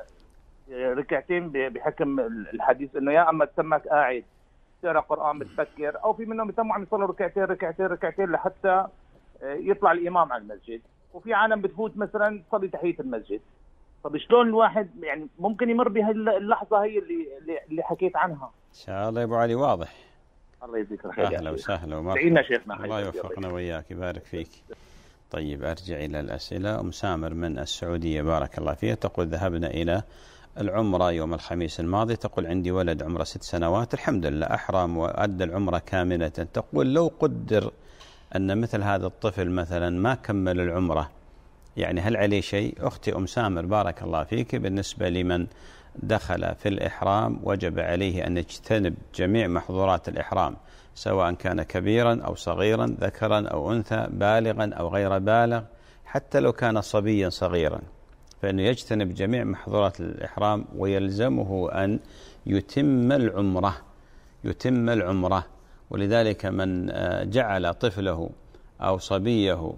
ركعتين بحكم الحديث انه يا اما تسمك قاعد تقرا قرآن بتفكر، او في منهم بيسموا عم يصلوا ركعتين لحتى يطلع الامام على المسجد، وفي عالم بتفوت مثلا تصلي تحية المسجد. طب شلون الواحد يعني ممكن يمر بهاللحظة هي اللي حكيت عنها؟ ان شاء الله يا ابو علي واضح. الله يجزيك الخير. اهلا وسهلا ومرحبا. سعيدنا شيخنا. الله يوفقنا وياك يبارك فيك. طيب ارجع الى الاسئله. ام سامر من السعوديه بارك الله فيها تقول ذهبنا الى العمره يوم الخميس الماضي، تقول عندي ولد عمره 6 سنوات الحمد لله احرم وادى العمره كامله. تقول لو قدر ان مثل هذا الطفل مثلا ما كمل العمره يعني هل عليه شيء؟ أختي أم سامر بارك الله فيك، بالنسبة لمن دخل في الإحرام وجب عليه أن يجتنب جميع محظورات الإحرام سواء كان كبيرا أو صغيرا، ذكرا أو أنثى، بالغا أو غير بالغ، حتى لو كان صبيا صغيرا، فإنه يجتنب جميع محظورات الإحرام ويلزمه أن يتم العمرة. ولذلك من جعل طفله أو صبيه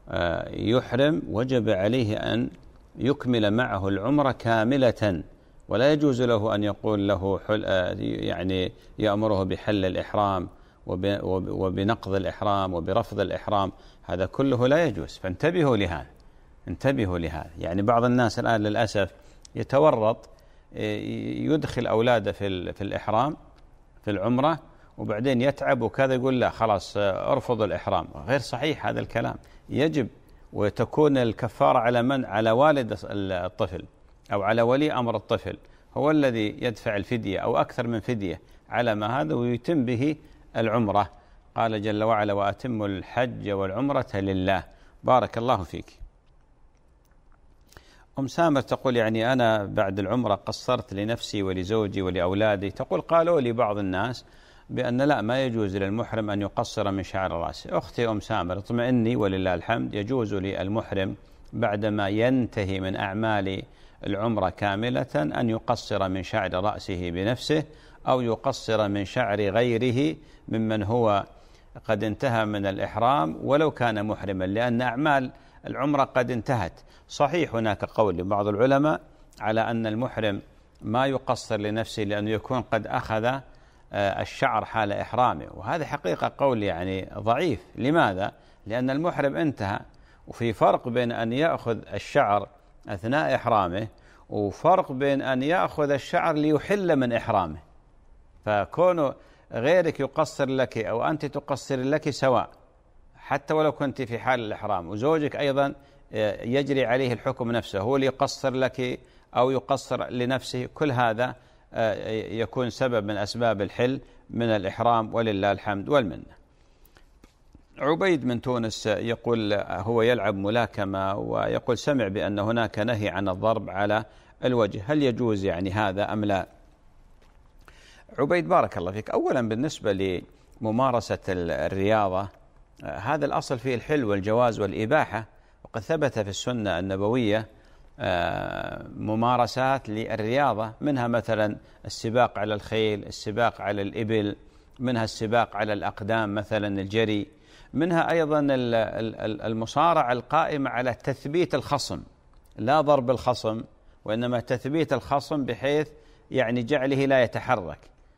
يحرم وجب عليه أن يكمل معه العمرة كاملة، ولا يجوز له أن يقول له يعني يأمره بحل الإحرام وبنقض الإحرام وبرفض الإحرام، هذا كله لا يجوز. فانتبهوا لهذا. يعني بعض الناس الآن للأسف يتورط يدخل أولاده في الإحرام في العمرة وبعدين يتعب وكذا يقول لا خلاص ارفض الإحرام. غير صحيح هذا الكلام. يجب وتكون الكفارة على من؟ على والد الطفل أو على ولي أمر الطفل، هو الذي يدفع الفدية أو أكثر من فدية على ما هذا ويتم به العمرة. قال جل وعلا وأتموا الحج والعمرة لله. بارك الله فيك. أم سامر تقول يعني أنا بعد العمرة قصرت لنفسي ولزوجي ولأولادي. تقول قالوا لي بعض الناس بأن لا ما يجوز للمحرم أن يقصر من شعر رأسه. أختي أم سامر اطمئني ولله الحمد، يجوز للمحرم بعدما ينتهي من أعمال العمرة كاملة أن يقصر من شعر رأسه بنفسه أو يقصر من شعر غيره ممن هو قد انتهى من الإحرام ولو كان محرما، لأن أعمال العمرة قد انتهت. صحيح هناك قول لبعض العلماء على أن المحرم ما يقصر لنفسه لأنه يكون قد أخذ الشعر حال إحرامه، وهذا حقيقة قول يعني ضعيف. لماذا؟ لأن المحرم انتهى، وفي فرق بين أن يأخذ الشعر أثناء إحرامه وفرق بين أن يأخذ الشعر ليحل من إحرامه. فكون غيرك يقصر لك أو أنت تقصر لك سواء، حتى ولو كنت في حال الإحرام، وزوجك أيضا يجري عليه الحكم نفسه، هو اللي يقصر لك أو يقصر لنفسه، كل هذا يكون سبب من أسباب الحل من الإحرام ولله الحمد والمنة. عبيد من تونس يقول هو يلعب ملاكمة ويقول سمع بأن هناك نهي عن الضرب على الوجه، هل يجوز يعني هذا أم لا؟ عبيد بارك الله فيك، أولا بالنسبة لممارسة الرياضة هذا الأصل فيه الحل والجواز والإباحة، وقد ثبت في السنة النبوية ممارسات للرياضة، منها مثلا السباق على الخيل، السباق على الإبل، منها السباق على الأقدام مثلا الجري، منها أيضا المصارعة القائمة على تثبيت الخصم، لا ضرب الخصم وإنما تثبيت الخصم بحيث يعني جعله لا يتحرك،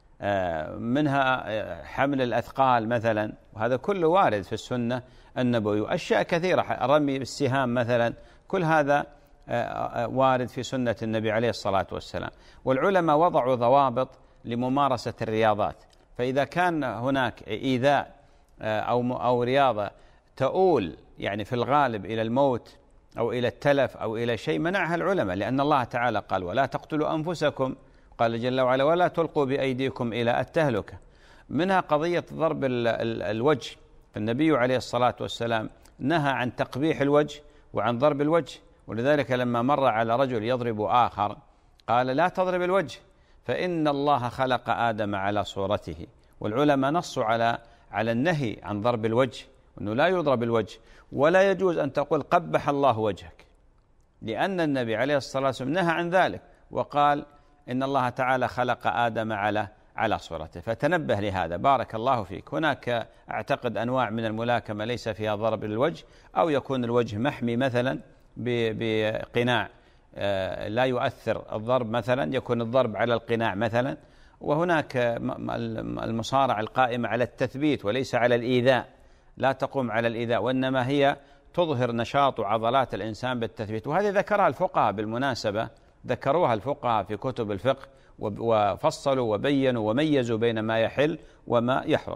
منها حمل الأثقال مثلا، وهذا كله وارد في السنة النبوية، وأشياء كثيرة، رمي بالسهام مثلا، كل هذا وارد في سنة النبي عليه الصلاة والسلام. والعلماء وضعوا ضوابط لممارسة الرياضات، فإذا كان هناك إيذاء أو رياضة تؤول يعني في الغالب إلى الموت أو إلى التلف أو إلى شيء، منعها العلماء، لأن الله تعالى قال ولا تقتلوا أنفسكم، قال جل وعلا ولا تلقوا بأيديكم إلى التهلكة. منها قضية ضرب الوجه، فالنبي عليه الصلاة والسلام نهى عن تقبيح الوجه وعن ضرب الوجه، ولذلك لما مر على رجل يضرب آخر قال لا تضرب الوجه فإن الله خلق آدم على صورته. والعلماء نصوا على النهي عن ضرب الوجه، وأنه لا يضرب الوجه، ولا يجوز أن تقول قبح الله وجهك، لأن النبي عليه الصلاة والسلام نهى عن ذلك وقال إن الله تعالى خلق آدم على صورته. فتنبه لهذا، بارك الله فيك. هناك أعتقد أنواع من الملاكمة ليس فيها ضرب الوجه، أو يكون الوجه محمي مثلا بقناع لا يؤثر الضرب مثلا، يكون الضرب على القناع مثلا. وهناك المصارعة القائمة على التثبيت وليس على الإيذاء، لا تقوم على الإيذاء، وإنما هي تظهر نشاط عضلات الإنسان بالتثبيت. وهذه ذكرها الفقهاء بالمناسبة، ذكروها الفقهاء في كتب الفقه وفصلوا وبينوا وميزوا بين ما يحل وما يحرم.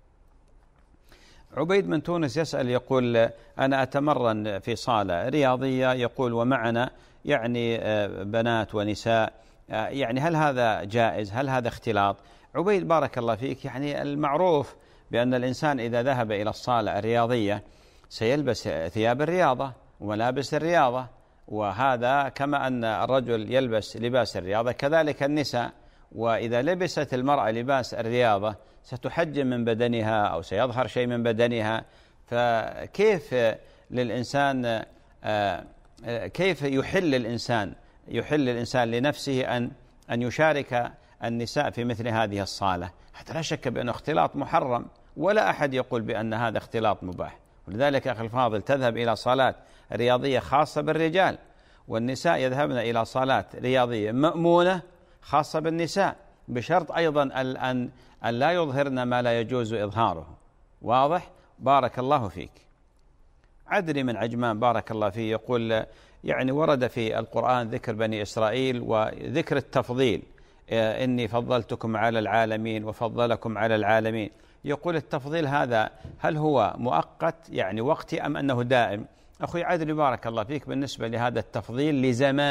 عبيد من تونس يسأل يقول أنا أتمرن في صالة رياضية، يقول ومعنا يعني بنات ونساء، يعني هل هذا جائز؟ هل هذا اختلاط؟ عبيد بارك الله فيك، يعني المعروف بأن الإنسان إذا ذهب إلى الصالة الرياضية سيلبس ثياب الرياضة وملابس الرياضة، وهذا كما أن الرجل يلبس لباس الرياضة كذلك النساء. وإذا لبست المرأة لباس الرياضة ستحجم من بدنها أو سيظهر شيء من بدنها، فكيف للإنسان كيف يحل الإنسان لنفسه أن يشارك النساء في مثل هذه الصالة؟ حتى لا شك بأنه اختلاط محرم، ولا أحد يقول بأن هذا اختلاط مباح. ولذلك أخي الفاضل تذهب إلى صالات رياضية خاصة بالرجال، والنساء يذهبن إلى صالات رياضية مأمونة خاصة بالنساء، بشرط أيضا أن لا يظهرن ما لا يجوز إظهاره. واضح؟ بارك الله فيك. عدلي من عجمان بارك الله فيه يقول يعني ورد في القرآن ذكر بني إسرائيل وذكر التفضيل، إني فضلتكم على العالمين وفضلكم على العالمين. يقول التفضيل هذا هل هو مؤقت يعني وقتي أم أنه دائم؟ أخي عدلي بارك الله فيك، بالنسبة لهذا التفضيل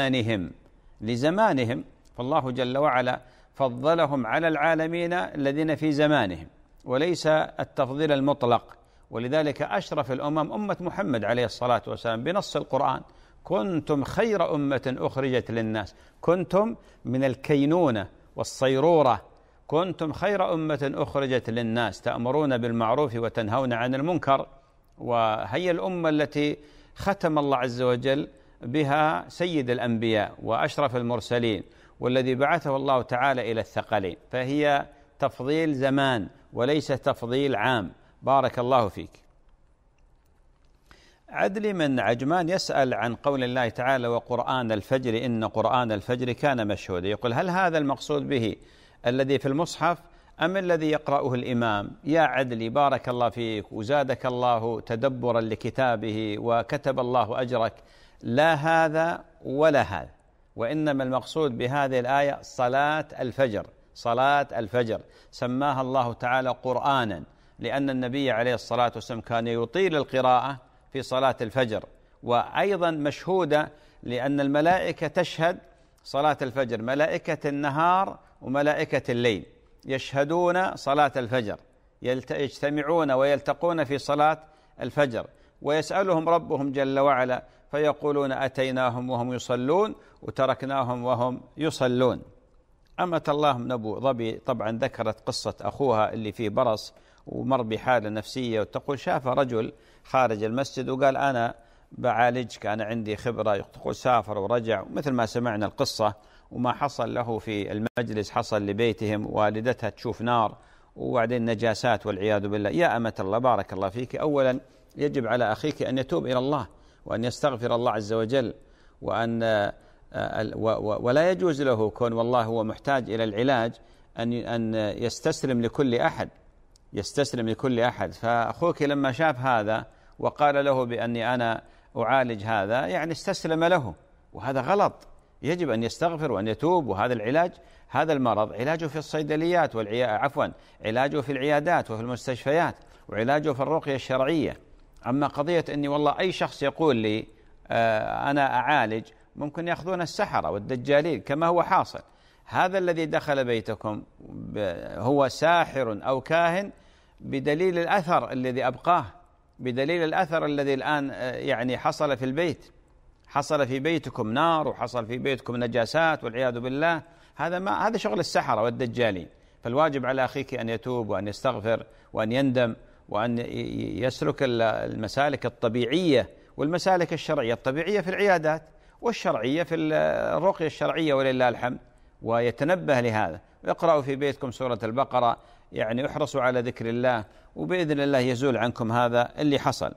لزمانهم، فالله جل وعلا فضلهم على العالمين الذين في زمانهم، وليس التفضيل المطلق. ولذلك أشرف الأمم أمة محمد عليه الصلاة والسلام بنص القرآن: كنتم خير أمة أخرجت للناس، كنتم من الكينونة والصيرورة، كنتم خير أمة أخرجت للناس تأمرون بالمعروف وتنهون عن المنكر. وهي الأمة التي ختم الله عز وجل بها سيد الأنبياء وأشرف المرسلين، والذي بعثه الله تعالى إلى الثقلين، فهي تفضيل زمان وليس تفضيل عام. بارك الله فيك. عدلي من عجمان يسأل عن قول الله تعالى: وقرآن الفجر إن قرآن الفجر كان مشهودا. يقول: هل هذا المقصود به الذي في المصحف أم الذي يقرأه الإمام؟ يا عدلي بارك الله فيك وزادك الله تدبرا لكتابه وكتب الله أجرك، لا هذا ولا هذا، وإنما المقصود بهذه الآية صلاة الفجر. صلاة الفجر سماها الله تعالى قرآنا لأن النبي عليه الصلاة والسلام كان يطيل القراءة في صلاة الفجر، وأيضا مشهودة لأن الملائكة تشهد صلاة الفجر، ملائكة النهار وملائكة الليل يشهدون صلاة الفجر، يجتمعون ويلتقون في صلاة الفجر، ويسألهم ربهم جل وعلا فيقولون: أتيناهم وهم يصلون وتركناهم وهم يصلون. أمة الله من أبو ظبي طبعا ذكرت قصة أخوها اللي فيه برص ومر بحالة نفسية، وتقول شاف رجل خارج المسجد وقال: أنا بعالجك، أنا عندي خبرة. تقول سافر ورجع، مثل ما سمعنا القصة، وما حصل له في المجلس حصل لبيتهم، والدتها تشوف نار وبعدين نجاسات والعياذ بالله. يا أمة الله بارك الله فيك، أولا يجب على أخيك أن يتوب إلى الله وأن يستغفر الله عز وجل، ولا يجوز له كون والله هو محتاج إلى العلاج أن يستسلم لكل أحد. فأخوك لما شاف هذا وقال له بأني أنا أعالج هذا، يعني استسلم له، وهذا غلط. يجب أن يستغفر وأن يتوب. وهذا العلاج، هذا المرض علاجه في الصيدليات علاجه في العيادات وفي المستشفيات، وعلاجه في الرقية الشرعية. أما قضية أني والله أي شخص يقول لي أنا أعالج، ممكن يأخذون السحرة والدجالين كما هو حاصل. هذا الذي دخل بيتكم هو ساحر أو كاهن بدليل الأثر الذي أبقاه، بدليل الأثر الذي الآن يعني حصل في البيت، حصل في بيتكم نار وحصل في بيتكم نجاسات والعياذ بالله. هذا شغل السحرة والدجالين. فالواجب على أخيك أن يتوب وأن يستغفر وأن يندم وأن يسلك المسالك الطبيعية والمسالك الشرعية، الطبيعية في العيادات والشرعية في الرقية الشرعية ولله الحمد، ويتنبه لهذا. اقرأوا في بيتكم سورة البقرة، يعني احرصوا على ذكر الله، وبإذن الله يزول عنكم هذا اللي حصل.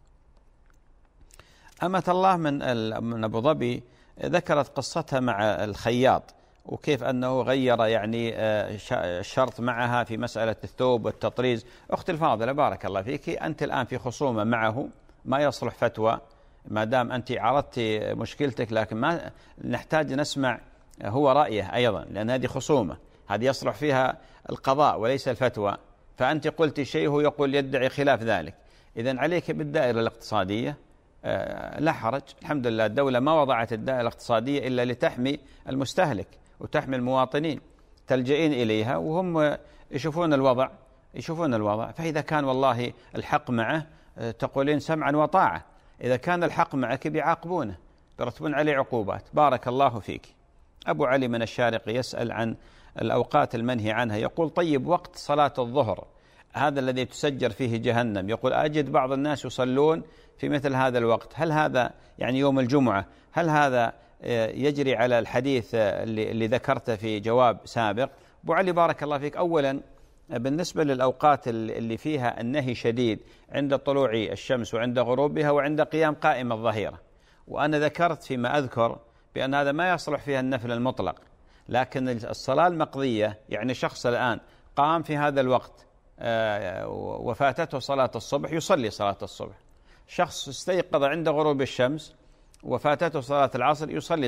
أمة الله من أبو ظبي ذكرت قصتها مع الخياط، وكيف أنه غير يعني الشرط معها في مسألة الثوب والتطريز. أختي الفاضلة بارك الله فيك، أنت الآن في خصومة معه، ما يصلح فتوى ما دام أنت عرضت مشكلتك، لكن ما نحتاج نسمع هو رأيه أيضا، لأن هذه خصومة، هذه يصلح فيها القضاء وليس الفتوى. فأنت قلت شيء هو يقول يدعي خلاف ذلك. إذن عليك بالدائرة الاقتصادية، لا حرج. الحمد لله الدولة ما وضعت الدائرة الاقتصادية إلا لتحمي المستهلك وتحمي المواطنين، تلجئين إليها وهم يشوفون الوضع. فإذا كان والله الحق معه تقولين سمعا وطاعة، إذا كان الحق معك بيعاقبونه، يرتبون عليه عقوبات. بارك الله فيك. أبو علي من الشارقة يسأل عن الأوقات المنهي عنها، يقول طيب وقت صلاة الظهر هذا الذي تسجر فيه جهنم، يقول أجد بعض الناس يصلون في مثل هذا الوقت، هل هذا يعني يوم الجمعة، هل هذا يجري على الحديث اللي ذكرته في جواب سابق؟ أبو علي بارك الله فيك، أولا بالنسبة للأوقات اللي فيها النهي شديد عند طلوع الشمس وعند غروبها وعند قيام قائم الظهيرة، وأنا ذكرت فيما أذكر بأن هذا ما يصلح فيها النفل المطلق، لكن الصلاة المقضية يعني شخص الآن قام في هذا الوقت وفاتته صلاة الصبح يصلي صلاة الصبح، شخص استيقظ عند غروب الشمس وفاتته صلاة العصر يصلي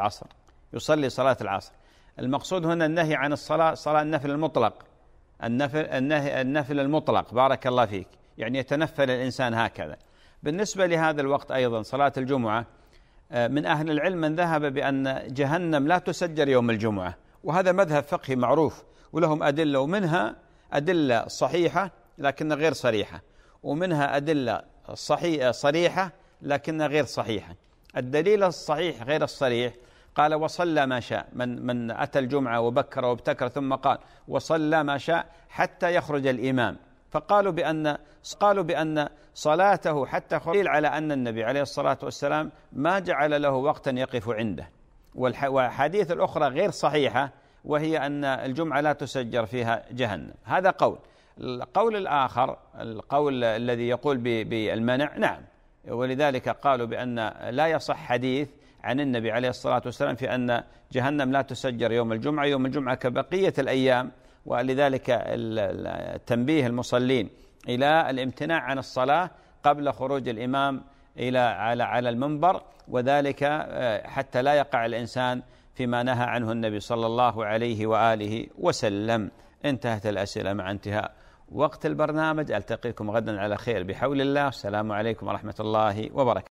صلاة العصر. المقصود هنا النهي عن الصلاة، صلاة النفل المطلق، النفل المطلق بارك الله فيك، يعني يتنفل الإنسان هكذا. بالنسبة لهذا الوقت أيضا صلاة الجمعة، من أهل العلم من ذهب بأن جهنم لا تسجر يوم الجمعة، وهذا مذهب فقهي معروف ولهم أدلة، ومنها أدلة صحيحة لكن غير صريحة، ومنها أدلة صريحة لكن غير صحيحة. الدليل الصحيح غير الصريح قال وصلى ما شاء، من أتى الجمعة وبكر وابتكر ثم قال وصلى ما شاء حتى يخرج الإمام، فقالوا بأن صلاته حتى خرج، على أن النبي عليه الصلاة والسلام ما جعل له وقتا يقف عنده. والحديث الأخرى غير صحيحة، وهي أن الجمعة لا تسجر فيها جهنم. هذا قول. القول الآخر، القول الذي يقول بالمنع، نعم، ولذلك قالوا بأن لا يصح حديث عن النبي عليه الصلاة والسلام في أن جهنم لا تسجر يوم الجمعة، يوم الجمعة كبقية الأيام، ولذلك تنبيه المصلين إلى الامتناع عن الصلاة قبل خروج الإمام على المنبر، وذلك حتى لا يقع الإنسان فيما نهى عنه النبي صلى الله عليه وآله وسلم. انتهت الأسئلة مع انتهاء وقت البرنامج. ألتقيكم غدا على خير بحول الله. السلام عليكم ورحمة الله وبركاته.